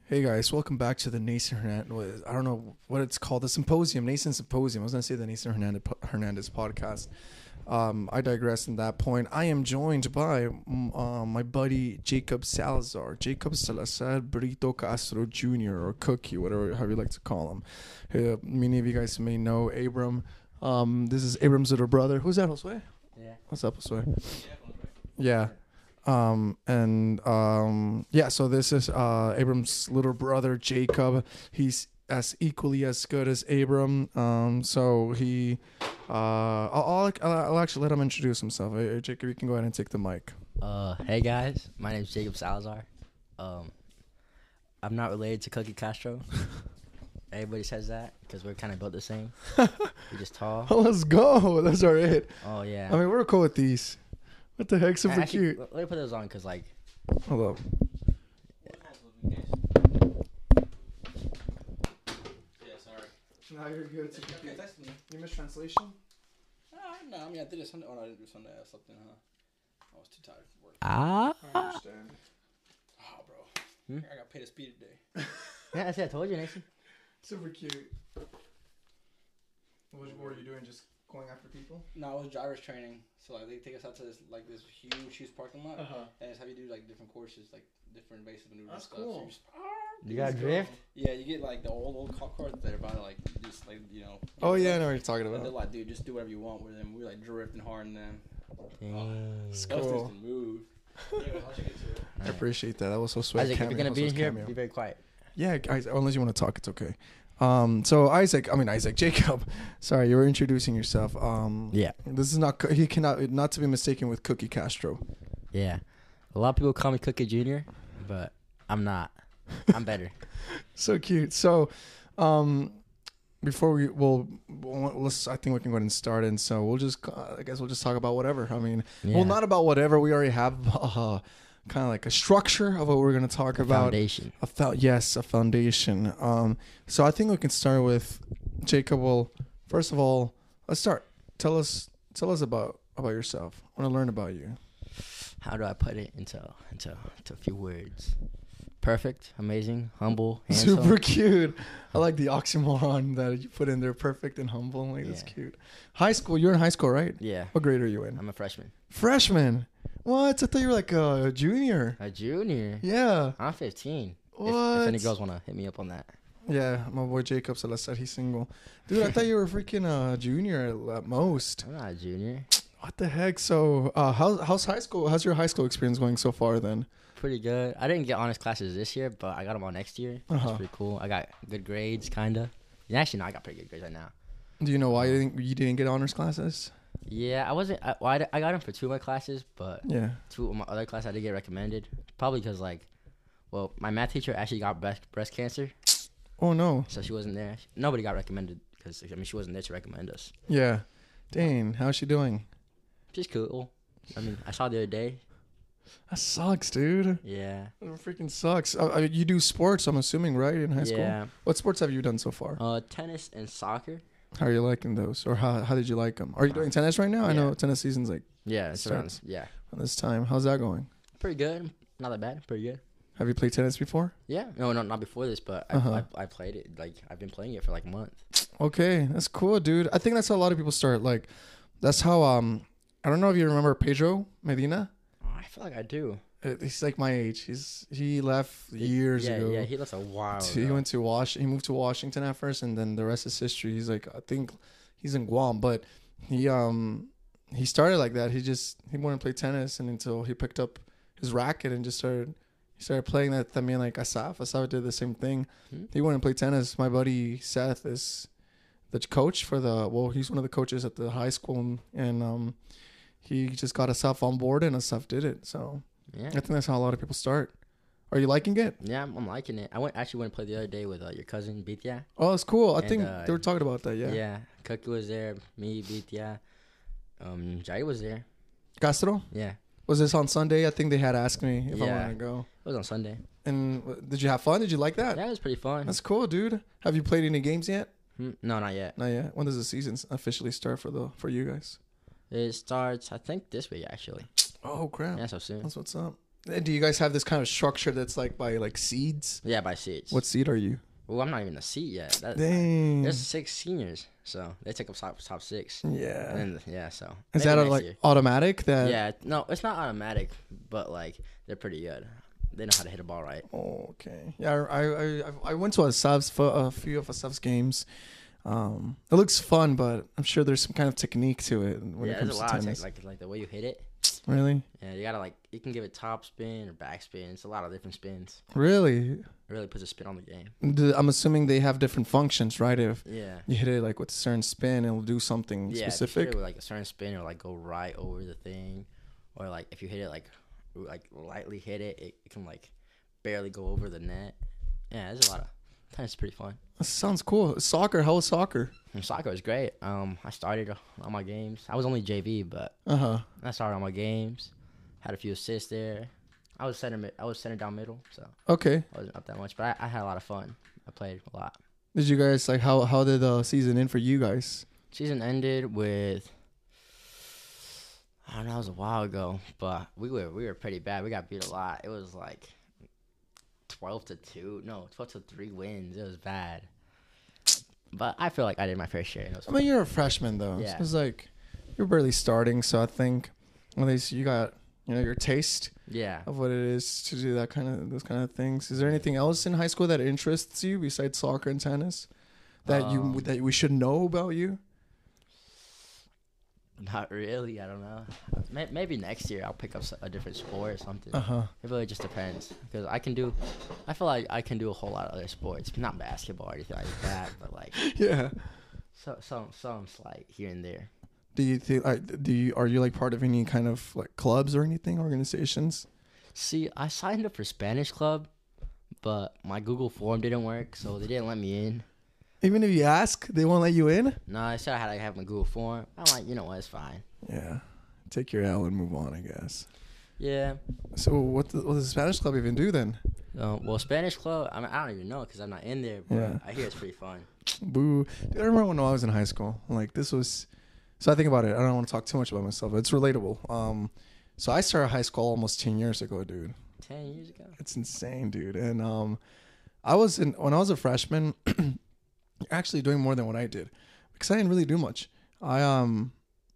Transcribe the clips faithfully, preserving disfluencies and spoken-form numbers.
Hey guys, welcome back to the Nason Hernandez. I don't know what it's called, the symposium, Nason Symposium. I was gonna say the Nason Hernandez Hernandez podcast. Um, I digress in that point. I am joined by mm, uh, my buddy Jacob Salazar, Jacob Salazar Brito Castro Junior or Cookie, whatever how you like to call him. Uh, many of you guys may know Abram. Um, this is Abram's little brother. Who's that, Josue? Yeah. What's up, Josue? Yeah. Um, and, um, yeah, so this is, uh, Abram's little brother, Jacob. He's as equally as good as Abram. Um, so he, uh, I'll, I'll, I'll actually let him introduce himself. Hey, Jacob, you can go ahead and take the mic. Uh, hey guys, my name is Jacob Salazar. Um, I'm not related to Cookie Castro. Everybody says that because we're kind of built the same. We're just tall. Oh, let's go. That's all right. Oh yeah. I mean, we're cool with these. What the heck? Super Actually, cute. Let me put those on because like. Hold up. Yeah, sorry. No, you're good. Super Okay, text me. You missed translation? Uh, no, I mean, I did it Sunday. Oh, no, I didn't do Sunday. I slept in, huh? I was too tired for work. Ah. I understand. Oh, bro. Hmm? I got paid a speed today. Yeah, I said I told you, Nathan. Super cute. What were you doing? Just going after people? No, I was driver's training. So, like, they take us out to this, like, this huge, huge parking lot. Uh-huh. And it's how you do, like, different courses, like, different basic maneuvers That's and stuff. cool. So you just, You got drift? yeah, you get, like, the old, old cop cars that are about to, like, just, like, you know. Oh, yeah, I know what you're talking They're about. like, dude, just do whatever you want with them. We were, like, drifting hard in them. Dang. It's Those cool. things can move. Anyway, how'd you get to it? I appreciate that. That was so sweet. Isaac, if Cameo. you're gonna That be was in here, cameo. be very quiet. Yeah, guys, unless you want to talk, it's okay. Um, so Isaac, I mean Isaac, Jacob. Sorry, you were introducing yourself. Um, Yeah. This is not he cannot not to be mistaken with Cookie Castro. Yeah. A lot of people call me Cookie Junior, but I'm not. I'm better. So cute. So, um, before we well, let's. I think we can go ahead and start. And so we'll just. Uh, I guess we'll just talk about whatever. I mean, Yeah. well, not about whatever. We already have uh, kind of like a structure of what we're going to talk about. Foundation. A fo- yes, a foundation. Um, so I think we can start with Jacob. Well, first of all, let's start. Tell us, tell us about about yourself. I want to learn about you. How do I put it into into, into a few words? Perfect, amazing, humble, handsome. Super cute. I like the oxymoron that you put in there. Perfect and humble. Like that's Yeah. cute. High school. You're in high school, right? Yeah, What grade are you in? I'm a freshman. Freshman. What? I thought you were like a junior. A junior. Yeah. I'm fifteen. If, What? if any girls want to hit me up on that. Yeah, my boy Jacob Salazar, he's single. Dude, I thought you were freaking a junior at, at most. I'm not a junior. What the heck? So, uh, how's how's high school? How's your high school experience going so far? Then, Pretty good. I didn't get honors classes this year, but I got them all next year. That's Uh-huh. pretty cool. I got good grades, kinda. Yeah, actually, no, I got pretty good grades right now. do you know why you didn't you didn't get honors classes? Yeah, I wasn't. I, well, I, I got them for two of my classes, but Yeah. two of my other classes I did get recommended. Probably because like, well, my math teacher actually got breast breast cancer, Oh no. so she wasn't there. Nobody got recommended because I mean she wasn't there to recommend us. Yeah. Dang, how's she doing? She's cool. I mean, I saw her the other day. That sucks, dude. Yeah. That freaking sucks. Uh, uh, you do sports, I'm assuming, right? In high school. Yeah. What sports have you done so far? Uh, tennis and soccer. How are you liking those, or how how did you like them? Are you doing tennis right now? I know Yeah. tennis season's like Yeah, it's around. Starts. Yeah, on this time. How's that going? pretty good. Not that bad. Pretty good. Have you played tennis before? Yeah. No, no, not before this, but I, Uh-huh. I, I played it. Like I've been playing it for like a month. Okay, that's cool, dude. I think that's how a lot of people start. Like, that's how um, I don't know if you remember Pedro Medina. Oh, I feel like I do. Uh, He's like my age. He's he left years yeah, ago. Yeah, he left a while. So he ago. went to Wash. He moved to Washington at first, and then the rest is history. He's like, I think he's in Guam, but he um he started like that. He just he wanted to play tennis, and until he picked up his racket and just started he started playing that. I mean, like Asaf. Asaf did the same thing. Hmm? He wanted to play tennis. My buddy Seth is the coach for the. Well, he's one of the coaches at the high school, and um he just got Asaf on board, and Asaf did it. So Yeah. I think that's how a lot of people start. Are you liking it? Yeah, I'm, I'm liking it. I went actually went to play the other day with uh, your cousin Bitya. Oh, it's cool. I And, think uh, they were talking about that. Yeah. Yeah. Cookie was there. Me, Bitya. Um, Jai was there. Castro, Yeah. was this on Sunday? I think they had asked me if I Yeah. wanted to go. It was on Sunday. And w- did you have fun? Did you like that? Yeah, it was pretty fun. That's cool, dude. Have you played any games yet? Hmm, No, not yet. Not yet. When does the season officially start for the for you guys? It starts, I think, this week actually. Oh crap! Yeah, so soon. That's what's up. Uh, Do you guys have this kind of structure that's like by like seeds? Yeah, by seats. What seed are you? Well, I'm not even a seat yet. That, Dang. There's six seniors, so they take up top top six. Yeah. And then, yeah, so Is maybe that a, next like year. automatic? That Yeah, no, it's not automatic, but like they're pretty good. They know how to hit a ball right. Oh, okay. Yeah, I I I, I went to a subs for a few of a subs games. Um, it looks fun, but I'm sure there's some kind of technique to it when Yeah, it comes there's a to lot of tennis. tech, like like the way you hit it. Really, Yeah, you gotta like you can give it top spin or back spin. It's a lot of different spins. really. It really puts a spin on the game. The- I'm assuming they have different functions, right? If Yeah. you hit it like with a certain spin, it'll do something Yeah, if you hit specific. it with like a certain spin or like go right over the thing, or like if you hit it like like lightly hit it, it, it can like barely go over the net. Yeah, there's a lot of tennis. Is pretty fun. That sounds cool. Soccer, how was soccer? And soccer was great. Um, I started on my games. I was only J V, but Uh huh. I started on my games. Had a few assists there. I was center. mid- I was center down middle, so Okay. I wasn't up that much. But I, I had a lot of fun. I played a lot. Did you guys like how how did the season end for you guys? Season ended with I don't know, it was a while ago, but we were we were pretty bad. We got beat a lot. It was like twelve to two. No, twelve to three wins. It was bad. But I feel like I did my fair share. And it was I mean, you're a freshman though. Yeah. So it's like you're barely starting, so I think at least you got you know your taste yeah. of what it is to do that kind of those kind of things. Is there anything else in high school that interests you besides soccer and tennis that Um, you that we should know about you? Not really. I don't know. May- Maybe next year I'll pick up s- a different sport or something. Uh huh. It really just depends because I can do. I feel like I can do a whole lot of other sports, not basketball or anything like that, but like Yeah. so some some like here and there. Do you think? Like, do you are you like part of any kind of like clubs or anything organizations? See, I signed up for Spanish club, but my Google form didn't work, so they didn't let me in. Even if you ask, they won't let you in. No, I said I had to have my Google form. I'm like, you know what, it's fine. Yeah. Take your L and move on, I guess. Yeah. So what, the, what does the Spanish club even do then? Um, well, Spanish club, I mean, I don't even know because I'm not in there, but Yeah. I hear it's pretty fun. Boo. Dude, I remember when I was in high school. Like this was. So I think about it. I don't want to talk too much about myself. But it's relatable. Um, so I started high school almost ten years ago, dude. Ten years ago. It's insane, dude. And um, I was in when I was a freshman. Actually, doing more than what I did because I didn't really do much. I um,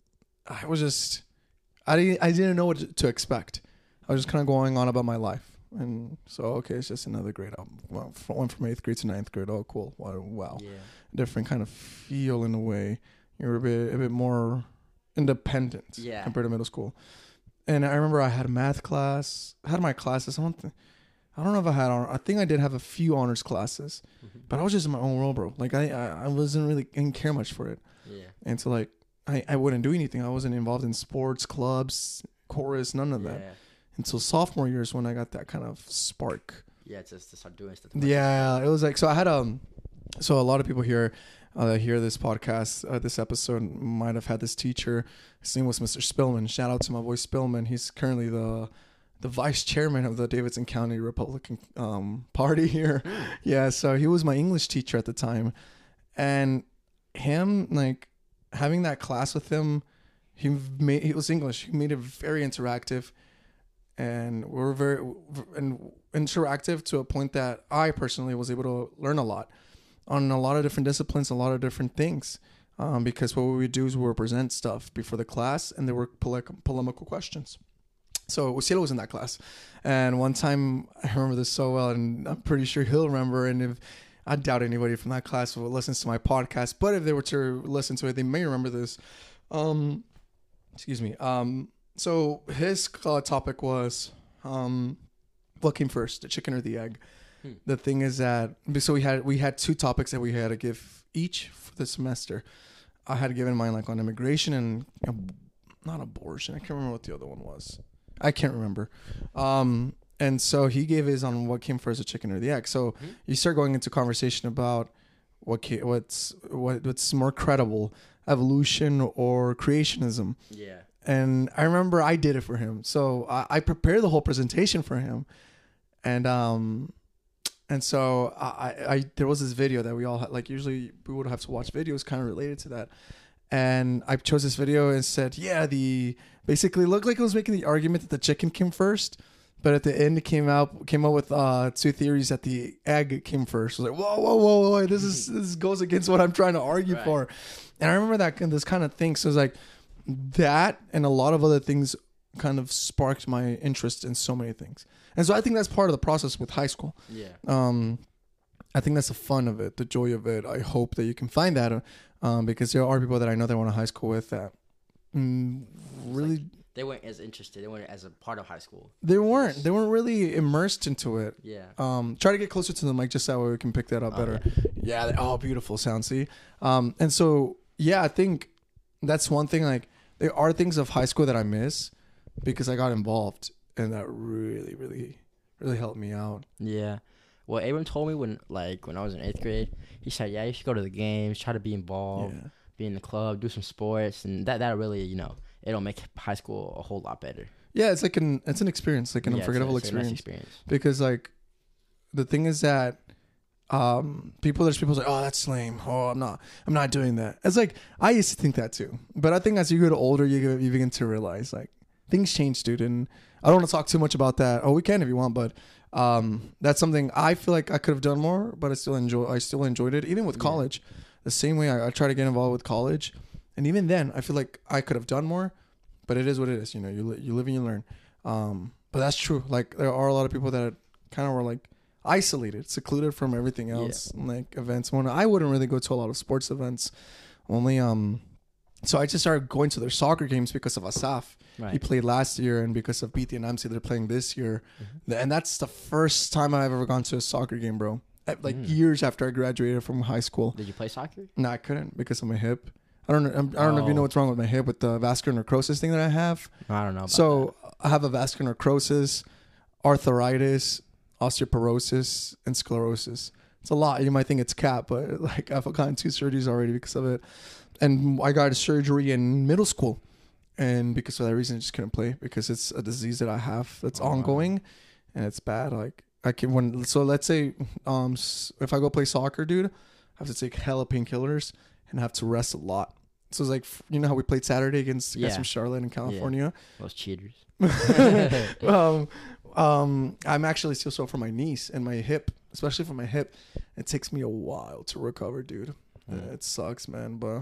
I was just. I didn't. I didn't know what to expect. I was just kind of going on about my life. And so, okay, it's just another grade up. Well, f- went from eighth grade to ninth grade. Oh, cool. Wow. wow. Yeah. Different kind of feel in a way. You're a bit, a bit more independent Yeah. compared to middle school. And I remember I had a math class. I had my classes. I don't, th- I don't know if I had honor. I think I did have a few honors classes, Mhm. but I was just in my own world, bro. Like I, I, I wasn't really, I didn't care much for it. Yeah. And so like, I, I wouldn't do anything. I wasn't involved in sports, clubs, chorus, none of that. Yeah. Until sophomore year is when I got that kind of spark. Yeah, just to start doing stuff. Yeah, it was like so. I had um, so a lot of people here uh, that hear this podcast, uh, this episode might have had this teacher. His name was Mister Spillman. Shout out to my boy Spillman. He's currently the the vice chairman of the Davidson County Republican um, Party here. Yeah, so he was my English teacher at the time, and him like having that class with him, he made it was English. He made it very interactive. And we were very and interactive to a point that I personally was able to learn a lot on a lot of different disciplines, a lot of different things. Um, because what we would do is we would present stuff before the class, and there were pole- polemical questions. So Ucielo was in that class, and one time I remember this so well, and I'm pretty sure he'll remember. And if I doubt anybody from that class will listens to my podcast, but if they were to listen to it, they may remember this. Um, excuse me. Um. So his uh, topic was, um, what came first, the chicken or the egg? Hmm. The thing is that so we had we had two topics that we had to give each for the semester. I had given mine like on immigration and uh, not abortion. I can't remember what the other one was. I can't remember. Um, and so he gave his on what came first, the chicken or the egg. So Hmm. you start going into conversation about what ca- what's what, what's more credible, evolution or creationism. Yeah. And I remember I did it for him. So I, I prepared the whole presentation for him. And um and so I, I, I there was this video that we all had, like usually we would have to watch videos kind of related to that. And I chose this video and said, yeah, the basically looked like it was making the argument that the chicken came first, but at the end it came out came up with uh, two theories that the egg came first. I was like, whoa, whoa, whoa, whoa, this is this goes against what I'm trying to argue Right. for. And I remember that this kind of thing. So it's like that and a lot of other things kind of sparked my interest in so many things. And so I think that's part of the process with high school. Yeah. Um, I think that's the fun of it, the joy of it. I hope that you can find that um, because there are people that I know that went to high school with that mm, really They weren't as interested. They weren't as a part of high school. they weren't they weren't really immersed into it. Yeah. Um, try to get closer to the mic just that way we can pick that up Oh, better. Yeah. they- oh, beautiful sound. See, um, and so yeah, I think that's one thing. Like there are things of high school that I miss because I got involved, and that really, really, really helped me out. Yeah. Well, Abram told me when, like, when I was in eighth grade, he said, yeah, you should go to the games, try to be involved, Yeah. be in the club, do some sports, and that that really, you know, it'll make high school a whole lot better. Yeah, it's like an it's an experience, like an Yeah, it's a- unforgettable it's a nice experience. experience. Because like the thing is that um people there's people say, oh, that's lame, oh, i'm not i'm not doing that. It's like I used to think that too, but I think as you get older you get, you begin to realize like things change, dude. And I don't want to talk too much about that. Oh, we can if you want, but um that's something I feel like I could have done more, but I still enjoy I still enjoyed it. Even with Yeah. college, the same way I, I try to get involved with college, and even then I feel like I could have done more, but it is what it is. You know, you li- you live and you learn. Um, but that's true. Like there are a lot of people that kind of were like isolated, secluded from everything else, like events. When I wouldn't really go to a lot of sports events, only um. So I just started going to their soccer games because of Asaf. Right. He played last year, and because of B T and M C, they're playing this year. Mm-hmm. And that's the first time I've ever gone to a soccer game, bro. At, Like Mm. years after I graduated from high school. Did you play soccer? No, I couldn't because of my hip. I don't know. I'm- I don't know if you know Oh. what's wrong with my hip with the vascular necrosis thing that I have. I don't know. About So I have a vascular necrosis, arthritis, osteoporosis, and sclerosis. It's a lot. You might think it's cap, but like I've gotten two surgeries already because of it. And I got a surgery in middle school, and because of that reason, I just couldn't play because it's a disease that I have that's Oh, wow. ongoing, and it's bad. Like I can when so let's say um s- if I go play soccer, dude, I have to take hella painkillers and have to rest a lot. So it's like f- you know how we played Saturday against guys Yeah. from Charlotte in California. that. Those cheaters. um, um, I'm actually still sore from my knees and my hip, especially for my hip. It takes me a while to recover, dude. Mm. It sucks, man. But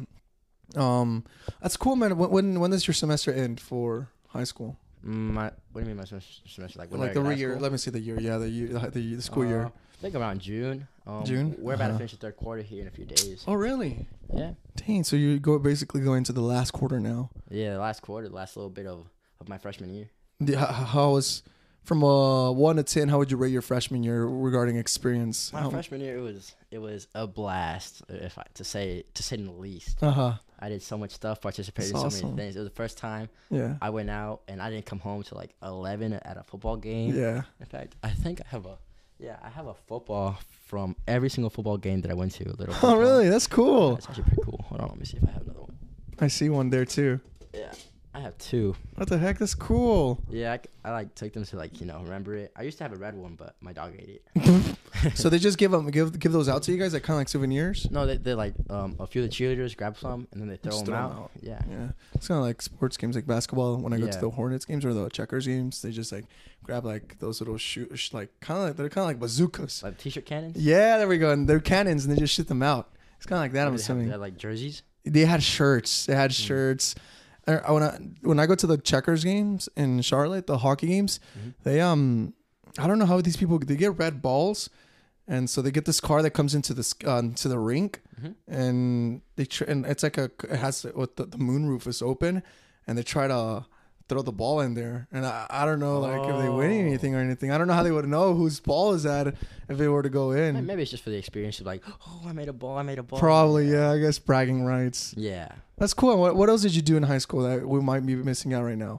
um, that's cool, man. When when, when does your semester end for high school? Mm, My, what do you mean my semester? semester? Like, when Like I the got out re of year. school? Let me see the year. Yeah, the year, the, the, the school Uh, year. I think around June. Um, June? We're about Uh-huh. to finish the third quarter here in a few days. Oh, really? Yeah. Dang. So you go basically go into the last quarter now. Yeah, the last quarter, the last little bit of, of my freshman year. The, how, how was from uh one to ten? How would you rate your freshman year regarding experience? My freshman year, it was it was a blast, if I, to say to say the least. Uh huh. I did so much stuff, participated That's in so awesome. many things. It was the first time Yeah. I went out and I didn't come home till like eleven at a football game. Yeah. In fact, I think I have a yeah, I have a football from every single football game that I went to. A little. Oh, football. really? That's cool. That's actually pretty cool. Hold on, let me see if I have another one. I see one there too. Yeah, I have two. What the heck? That's cool. Yeah, I, c- I, like took them to like you know remember it. I used to have a red one, but my dog ate it. So they just give them give give those out to you guys, like kind of like souvenirs. No, they they like um a few of the cheerleaders grab some and then they throw Just them throw 'em out. out. Yeah. Yeah, it's kind of like sports games, like basketball. When I go to Yeah. the Hornets games or the Checkers games, they just like grab like those little shoot, sh- like kind of like they're kind of like bazookas. Like t-shirt cannons. Yeah, there we go. And they're cannons, and they just shoot them out. It's kind of like that. I'm What do they have? assuming They have, like jerseys. they had shirts. They had Mm. shirts. Uh, When I when I go to the Checkers games in Charlotte, the hockey games, Mhm. they um, I don't know how these people they get red balls, and so they get this car that comes into this uh, to the rink, Mhm. and they tr- and it's like a it has what the, the moon roof is open, and they try to throw the ball in there, and I, I don't know like if they win Oh. anything or anything. I don't know how they would know whose ball is that if they were to go May- in. Maybe it's just for the experience of like, oh, I made a ball. I made a ball. Probably, yeah. I guess bragging rights. Yeah. That's cool. What what else did you do in high school that we might be missing out right now,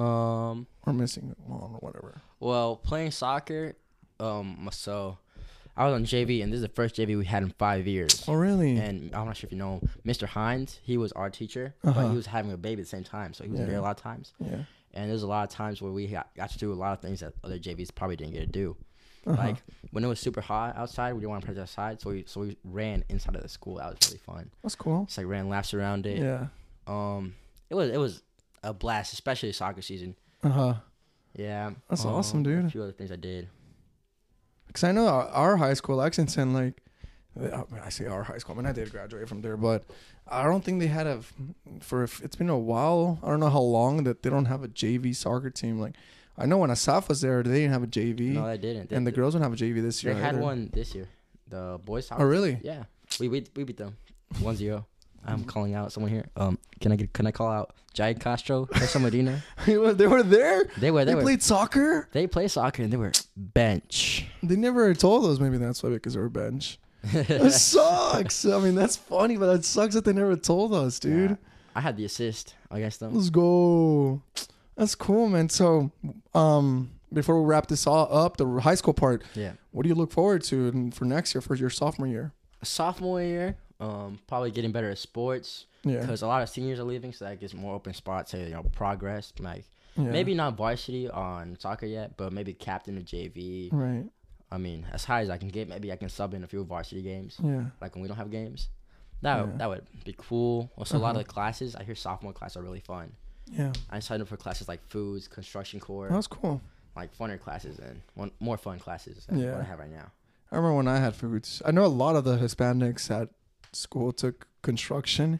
Um. or missing well, or whatever? Well, playing soccer. Um. So, I was on J V, and this is the first J V we had in five years. Oh, really? And I'm not sure if you know him, Mister Hines. He was our teacher, Uh-huh. but he was having a baby at the same time, so he was Yeah. there a lot of times. yeah. And there's a lot of times where we got, got to do a lot of things that other J Vs probably didn't get to do. Uh-huh. Like when it was super hot outside, we didn't want to practice outside, so we so we ran inside of the school. That was really fun. That's cool. Just like ran laps around it. Yeah. Um, it was it was a blast, especially soccer season. Uh huh. Yeah. That's um, awesome, dude. A few other things I did. Because I know our, our high school, Lexington, like, I mean, I say our high school. I mean, I did graduate from there, but I don't think they had a, for, it's been a while. I don't know how long that they don't have a J V soccer team. Like, I know when Asaf was there, they didn't have a J V. No, they didn't. They, and the girls don't have a J V this year They had either. one this year. The boys' Oh, soccer. really? Yeah. We we we beat them. one zero. Mm-hmm. I'm calling out someone here. Um, can I get can I call out Jai Castro, Tessa Medina? they were there? They were. They, They were. played soccer? They play soccer and they were bench. They never told us. Maybe that's why, because they were bench. That sucks. I mean, that's funny, but that sucks that they never told us, dude. Yeah. I had the assist against them. Let's go. That's cool, man. So, um, before we wrap this all up, the high school part, Yeah. what do you look forward to in- for next year, for your sophomore year? Sophomore year, um, probably getting better at sports Yeah. because a lot of seniors are leaving, so that gives more open spots to you know progress. Like yeah. maybe not varsity on soccer yet, but maybe captain of J V. Right. I mean, as high as I can get, maybe I can sub in a few varsity games, Yeah. like when we don't have games. That Yeah. would, that would be cool. Also, a lot Uh-huh. of the classes I hear sophomore classes are really fun. Yeah. I signed up for classes like foods, construction core, That's cool. like funner classes and one, more fun classes than Yeah. what I have right now. I remember when I had foods. I know a lot of the Hispanics at school took construction,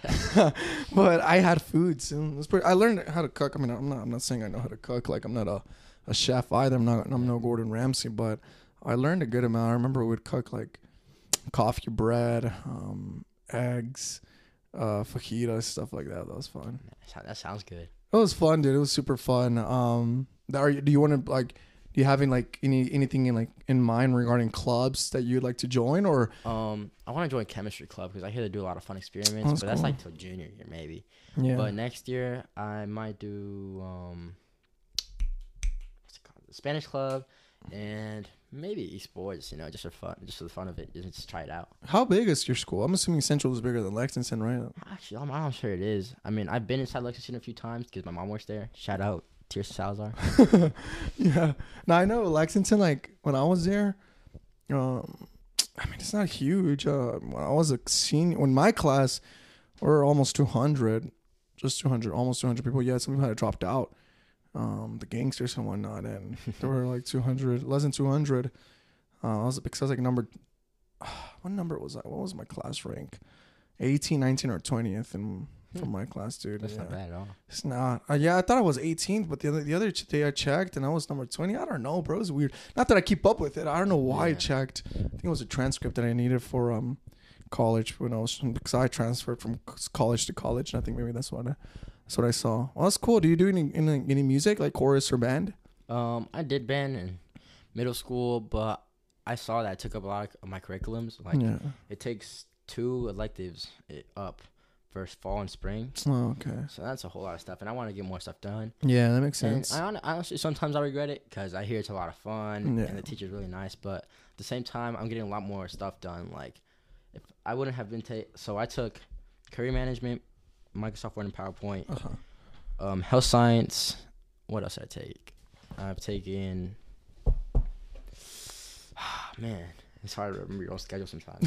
but I had foods. And it was pretty, I learned how to cook. I mean, I'm not. I'm not saying I know how to cook. Like, I'm not a, a chef either. I'm not. I'm no Gordon Ramsay, but I learned a good amount. I remember we would cook like coffee bread, um, eggs, uh, fajitas, stuff like that. That was fun. That sounds good. It was fun, dude. It was super fun. Um, are you, do you want to like? Do you having like any anything in like in mind regarding clubs that you'd like to join, or Um, I want to join chemistry club because I hear they do a lot of fun experiments, Oh, that's but that's cool. like till junior year maybe. yeah, But next year I might do um, what's it called? The Spanish club, and maybe esports. You know, just for fun, just for the fun of it, just try it out. how big is your school? I'm assuming Central is bigger than Lexington, right? Actually, I'm not sure it is. I mean, I've been inside Lexington a few times because my mom works there. Shout out Tirsa Salazar. Yeah. Now I know Lexington. Like when I was there, um, I mean it's not huge. Uh, when I was a senior, when my class, we're almost two hundred, just two hundred, almost two hundred people. Yeah, some people had dropped out, um, the gangsters and whatnot, and there were like two hundred, less than two hundred. Uh, I was because I was like number, what number was I? What was my class rank? eighteen, nineteen, or twentieth, and from my class, dude. That's yeah. not bad at all. It's not. Uh, yeah, I thought I was eighteenth, but the other the other ch- day I checked and I was number twenty. I don't know, bro. It's weird. Not that I keep up with it. I don't know why I Yeah. checked. I think it was a transcript that I needed for um college when I was because I transferred from c- college to college, and I think maybe that's what I, that's what I saw. Well, that's cool. Do you do any any, any music like chorus or band? Um, I did band in middle school, but I saw that it took up a lot of my curriculums. Like yeah. it takes two electives i- up for fall and spring, Oh, okay. so that's a whole lot of stuff, and I want to get more stuff done. Yeah, that makes And sense. I hon- honestly, sometimes I regret it because I hear it's a lot of fun Yeah. and the teacher's really nice, but at the same time, I'm getting a lot more stuff done. Like, if I wouldn't have been ta- so I took career management, Microsoft Word and PowerPoint, Uh-huh. um, health science. What else did I take? I've taken. Man, it's hard to remember your own schedule sometimes.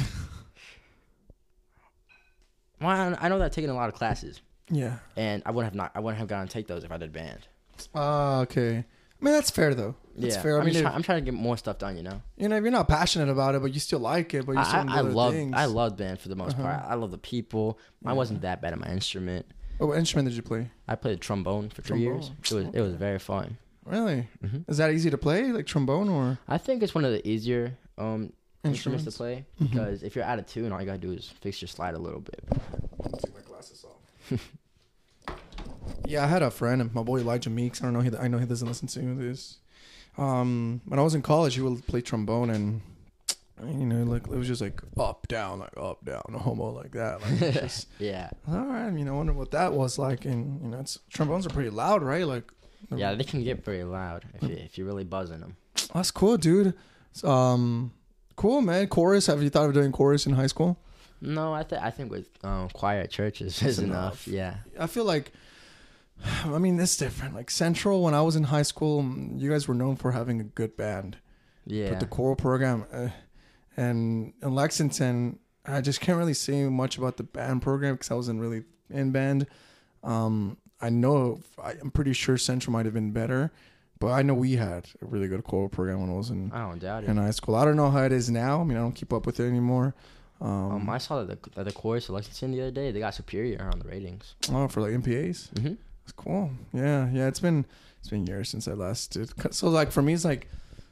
Well, I I know that I've taken a lot of classes, Yeah. and I wouldn't have not. I wouldn't have gotten to take those if I did band. Ah, okay. I mean that's fair though. That's yeah, fair. I I'm, mean, just if, try- I'm trying to get more stuff done. You know, you know, if you're not passionate about it, but you still like it, but you still I, want to I, I do other love things. I love band for the most Uh-huh. part. I love the people. I Yeah. wasn't that bad at my instrument. Oh, what instrument did you play? I played trombone for three years. Trombone. It was it was very fun. Really? hmm Is that easy to play, like trombone or I think it's one of the easier um instruments, to play Mhm. because if you're out of tune, all you gotta do is fix your slide a little bit. Take my glasses off. Yeah, I had a friend, my boy Elijah Meeks. I don't know. He, I know he doesn't listen to this. Um, when I was in college, he would play trombone, and you know, like it was just like up, down, like up, down, no homo, like that. Like it's just Yeah, all right. You know, I wonder what that was like. And you know, it's trombones are pretty loud, right? Like, yeah, they can get very loud if you if you're really buzzing them. that's cool, dude. Um, cool, man. Chorus. Have you thought of doing chorus in high school? No, I think I think with um, choir at churches is enough. enough. Yeah, I feel like, I mean, it's different. Like Central, when I was in high school, mm, you guys were known for having a good band. yeah. But the choral program, uh, and in Lexington, I just can't really say much about the band program because I wasn't really in band. Um, I know, I, I'm pretty sure Central might have been better, but I know we had a really good choral program when I was in I don't doubt it. in high school. I don't know how it is now. I mean, I don't keep up with it anymore. Um, Um, I saw that the, that the chorus of Lexington the other day, they got superior on the ratings. oh, for like M P As. Mm-hmm. That's cool. Yeah, yeah. It's been it's been years since I last did. So like for me, it's like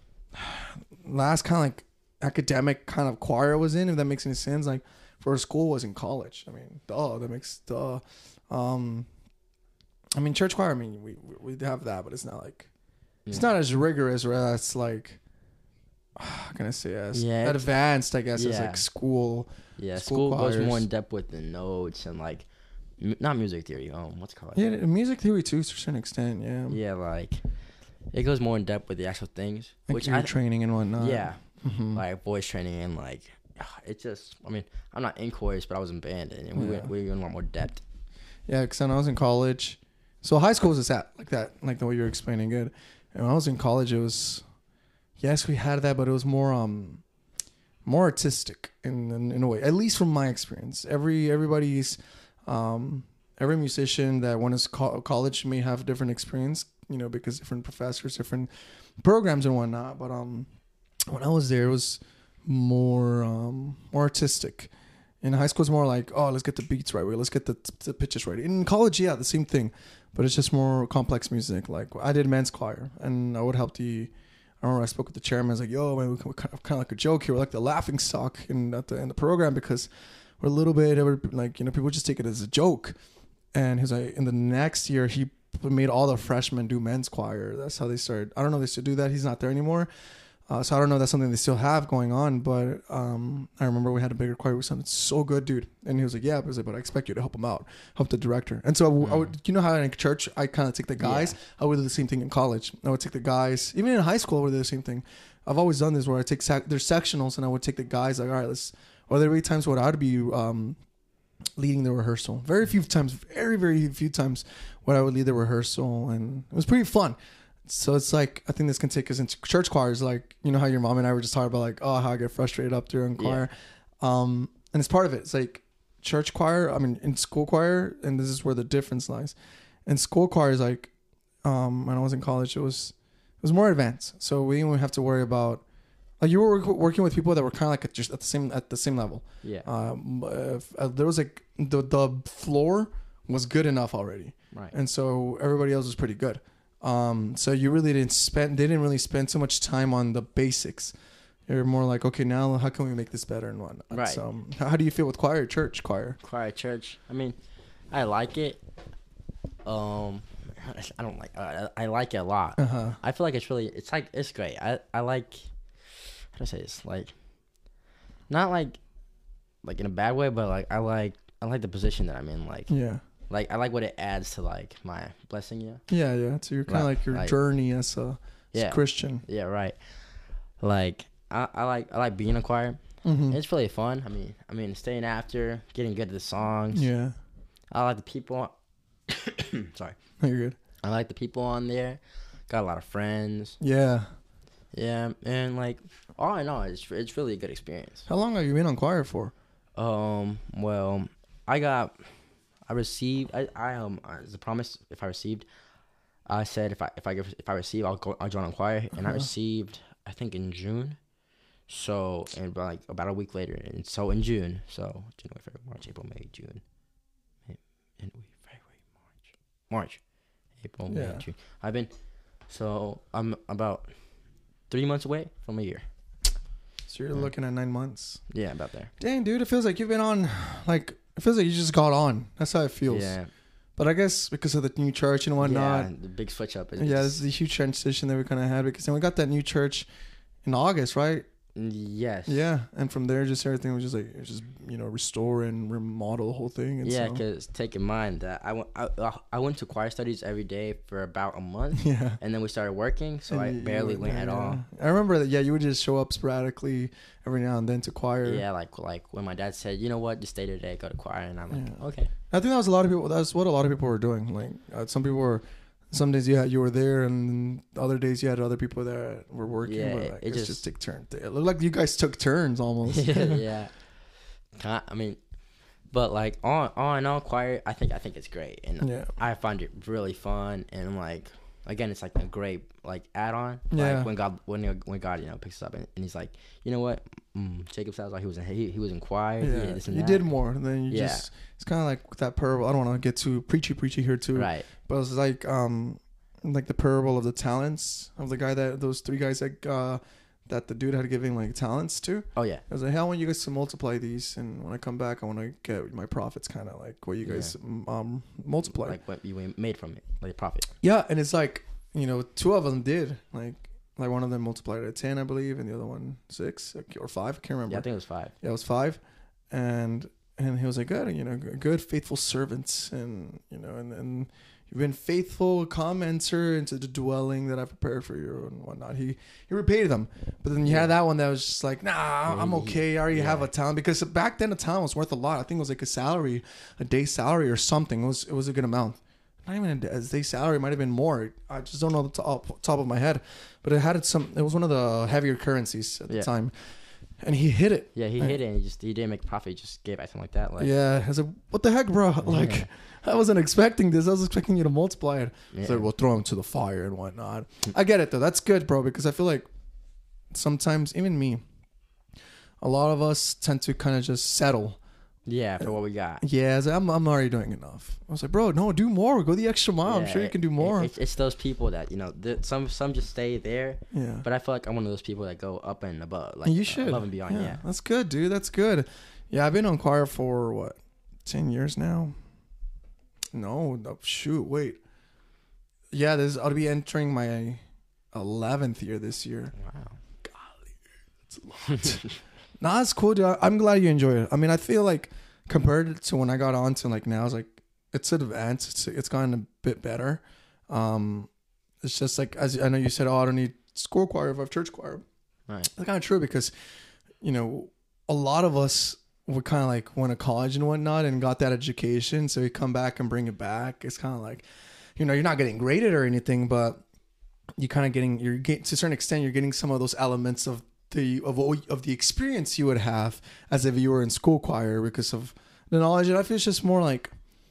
last kind of like academic kind of choir I was in. If that makes any sense. Like for school was in college. I mean, duh. That makes duh. Um, I mean, church choir. I mean, we we we have that, but it's not like it's Yeah. not as rigorous or as like. How can I say as Yeah, it's- advanced? I guess as yeah. like school. Yeah, School school, goes more choirs. in depth with the notes and like, m- not music theory. Um, what's it called? Yeah, music theory too, to a certain extent. Yeah. Yeah, like it goes more in depth with the actual things, Like which your I training and whatnot. yeah, Mhm. like voice training and like it just. I mean, I'm not in chorus, but I was in band and we Yeah. went we went in a lot more depth. Yeah, because when I was in college, so high school was just that, like that, like the way you were explaining good. And when I was in college, it was, yes, we had that, but it was more, um, more artistic in, in in a way. At least from my experience, every everybody's, um, every musician that went to co- college may have a different experience, you know, because different professors, different programs and whatnot. But um, when I was there, it was more um more artistic. In high school, it's more like, oh, let's get the beats right. Let's get the, the pitches right. In college, yeah, the same thing, but it's just more complex music. Like I did men's choir, and I would help the. I remember I spoke with the chairman. I was like, "Yo, man, we're kind of, kind of like a joke here. We're like the laughing stock in at the in the program because we're a little bit like you know people just take it as a joke." And he was like, in the next year, he made all the freshmen do men's choir. That's how they started. I don't know if they still do that. He's not there anymore. Uh, so I don't know if that's something they still have going on, but um, I remember we had a bigger choir. We sounded so good, dude. And he was like, "Yeah," but, I was like, but I expect you to help him out, help the director. And so I, w- I would, you know how in church I kind of take the guys. Yeah. I would do the same thing in college. I would take the guys, even in high school, I would do the same thing. I've always done this where I take sec- there's sectionals, and I would take the guys like, all right, let's. Or there would be times where I'd be um, leading the rehearsal. Very few times, very very few times, when I would lead the rehearsal, and it was pretty fun. So it's like, I think this can take us into church choirs. Like, you know how your mom and I were just talking about like, oh, how I get frustrated up there in choir. Um, and it's part of it. It's like church choir, I mean, in school choir, and this is where the difference lies. In school choir is like, um, when I was in college, it was, it was more advanced. So we didn't have to worry about, like you were work- working with people that were kind of like at just at the same, at the same level. Yeah. Um, if, uh, there was like, the, the floor was good enough already. Right. And so everybody else was pretty good. Um, so you really didn't spend, they didn't really spend so much time on the basics. You're more like, okay, now how can we make this better and whatnot? Right. So um, how, how do you feel with choir, church choir? Choir church. I mean, I like it. Um, I don't like. Uh, I like it a lot. Uh huh. I feel like it's really. It's like it's great. I I like. How do I say this? Like, not like, like in a bad way, but like I like I like the position that I'm in. Like, Yeah. like I like what it adds to like my blessing. Yeah. Yeah, yeah. So you're kind of Right, like your like- journey as a, as a Yeah. Christian. Yeah. Right. Like I, I like I like being a choir. Mm-hmm. It's really fun. I mean I mean staying after, getting good at the songs. Yeah. I like the people. Sorry. No, you're good. I like the people on there. Got a lot of friends. Yeah. Yeah, and like all in all, it's it's really a good experience. How long have you been on choir for? Um, well, I got, I received, I, I um, as a promise, if I received, I said if I if I give if I receive, I'll go I'll join on choir, and I Uh-huh. received I think in June, so and about, like about a week later, and so in June, so January, February, March, April, May, June, May, and we February, March, March, April, May, Yeah. June. I've been, so I'm about three months away from a year. So you're Yeah. looking at nine months. Yeah, about there. Dang, dude, it feels like you've been on, like, it feels like you just got on. That's how it feels. Yeah, But I guess because of the new church and whatnot, yeah, the big switch up. Is, yeah, this is a huge transition that we kind of had because then we got that new church in August, right? yes. Yeah, and from there, just everything was just like, it was just, you know, restore and remodel the whole thing. And Yeah, so, because take in mind that I went I, I went to choir studies every day for about a month, yeah. and then we started working, so I And you- barely you went there, at yeah. all. I remember that, yeah, you would just show up sporadically every now and then to choir. Yeah, like like when my dad said, you know what, just stay today, go to choir, and I'm like, Yeah. okay. I think that was a lot of people, that's what a lot of people were doing. Like, uh, some people were, some days you had, you were there, and other days you had other people that were working. Yeah, but it- like, it let's just, just- take turns. It looked like you guys took turns almost. yeah. Kinda- I mean, but like all all in all, choir, I think I think it's great, and Yeah. I find it really fun, and like again, it's like a great like add-on. Yeah. Like when God, when when God, you know, picks us up and, and he's like, you know what, mm, Jacob sounds like he was in, he, he was in choir. Yeah, He, this and you that. did more, and then you Yeah. just. It's kind of like that parable. I don't want to get too preachy, preachy here too. Right. But it's like um, like the parable of the talents of the guy that those three guys that uh, that the dude had giving like talents to. Oh yeah. I was like, hey, I want you guys to multiply these, and when I come back, I want to get my profits, kind of like what you guys um multiply. Like what you made from it, like a profit. Yeah, and it's like, you know, two of them did like like one of them multiplied at ten, I believe, and the other one six or five. I can't remember. Yeah, I think it was five. Yeah, it was five, and and he was like, good, you know, good faithful servants, and you know, and and you've been faithful. Come enter into the dwelling that I prepared for you and whatnot. He he repaid them, but then you Yeah. had that one that was just like, nah, Yeah, I'm he- okay. I already yeah. have a talent, because back then a talent was worth a lot. I think it was like a salary, a day salary or something. It was it was a good amount. Not even a day salary, it might have been more. I just don't know the top, top of my head, but it had some. It was one of the heavier currencies at the Yeah. time, and he hit it. Yeah, he Right. hit it and he just he didn't make a profit. He just gave it something like that. Like Yeah, I was like, what the heck, bro? Like, Yeah. I wasn't expecting this. I was expecting you to multiply it. Yeah. So we'll throw him to the fire and whatnot. I get it though. That's good, bro, because I feel like sometimes, even me, a lot of us tend to kind of just settle. Yeah, for what we got. Yeah, I was like, I'm, I'm already doing enough. I was like, bro, no, do more. Go the extra mile. I'm Yeah, sure you it- can do it- more. It's, it's those people that you know. th- Some some just stay there, Yeah. but I feel like I'm one of those people that go up and above, like And you uh, should. above and beyond. Yeah. That's good, dude. That's good. Yeah, I've been on choir for what, ten years now? No, no, shoot, wait. Yeah, this I'll be entering my eleventh year this year. Wow. Nah, it's cool, dude. I- I'm glad you enjoy it. I mean, I feel like compared to when I got on to like now, it's like it's advanced. It's it's gotten a bit better. Um, it's just like, as I know you said, oh, I don't need school choir if I have church choir. Right. That's kind of true, because, you know, a lot of us would kind of like went to college and whatnot and got that education. So you come back and bring it back. It's kind of like, you know, you're not getting graded or anything, but you kind of getting, you're getting, to a certain extent, you're getting some of those elements of the, of, what- of the experience you would have as if you were in school choir because of the knowledge. And I feel it's just more like,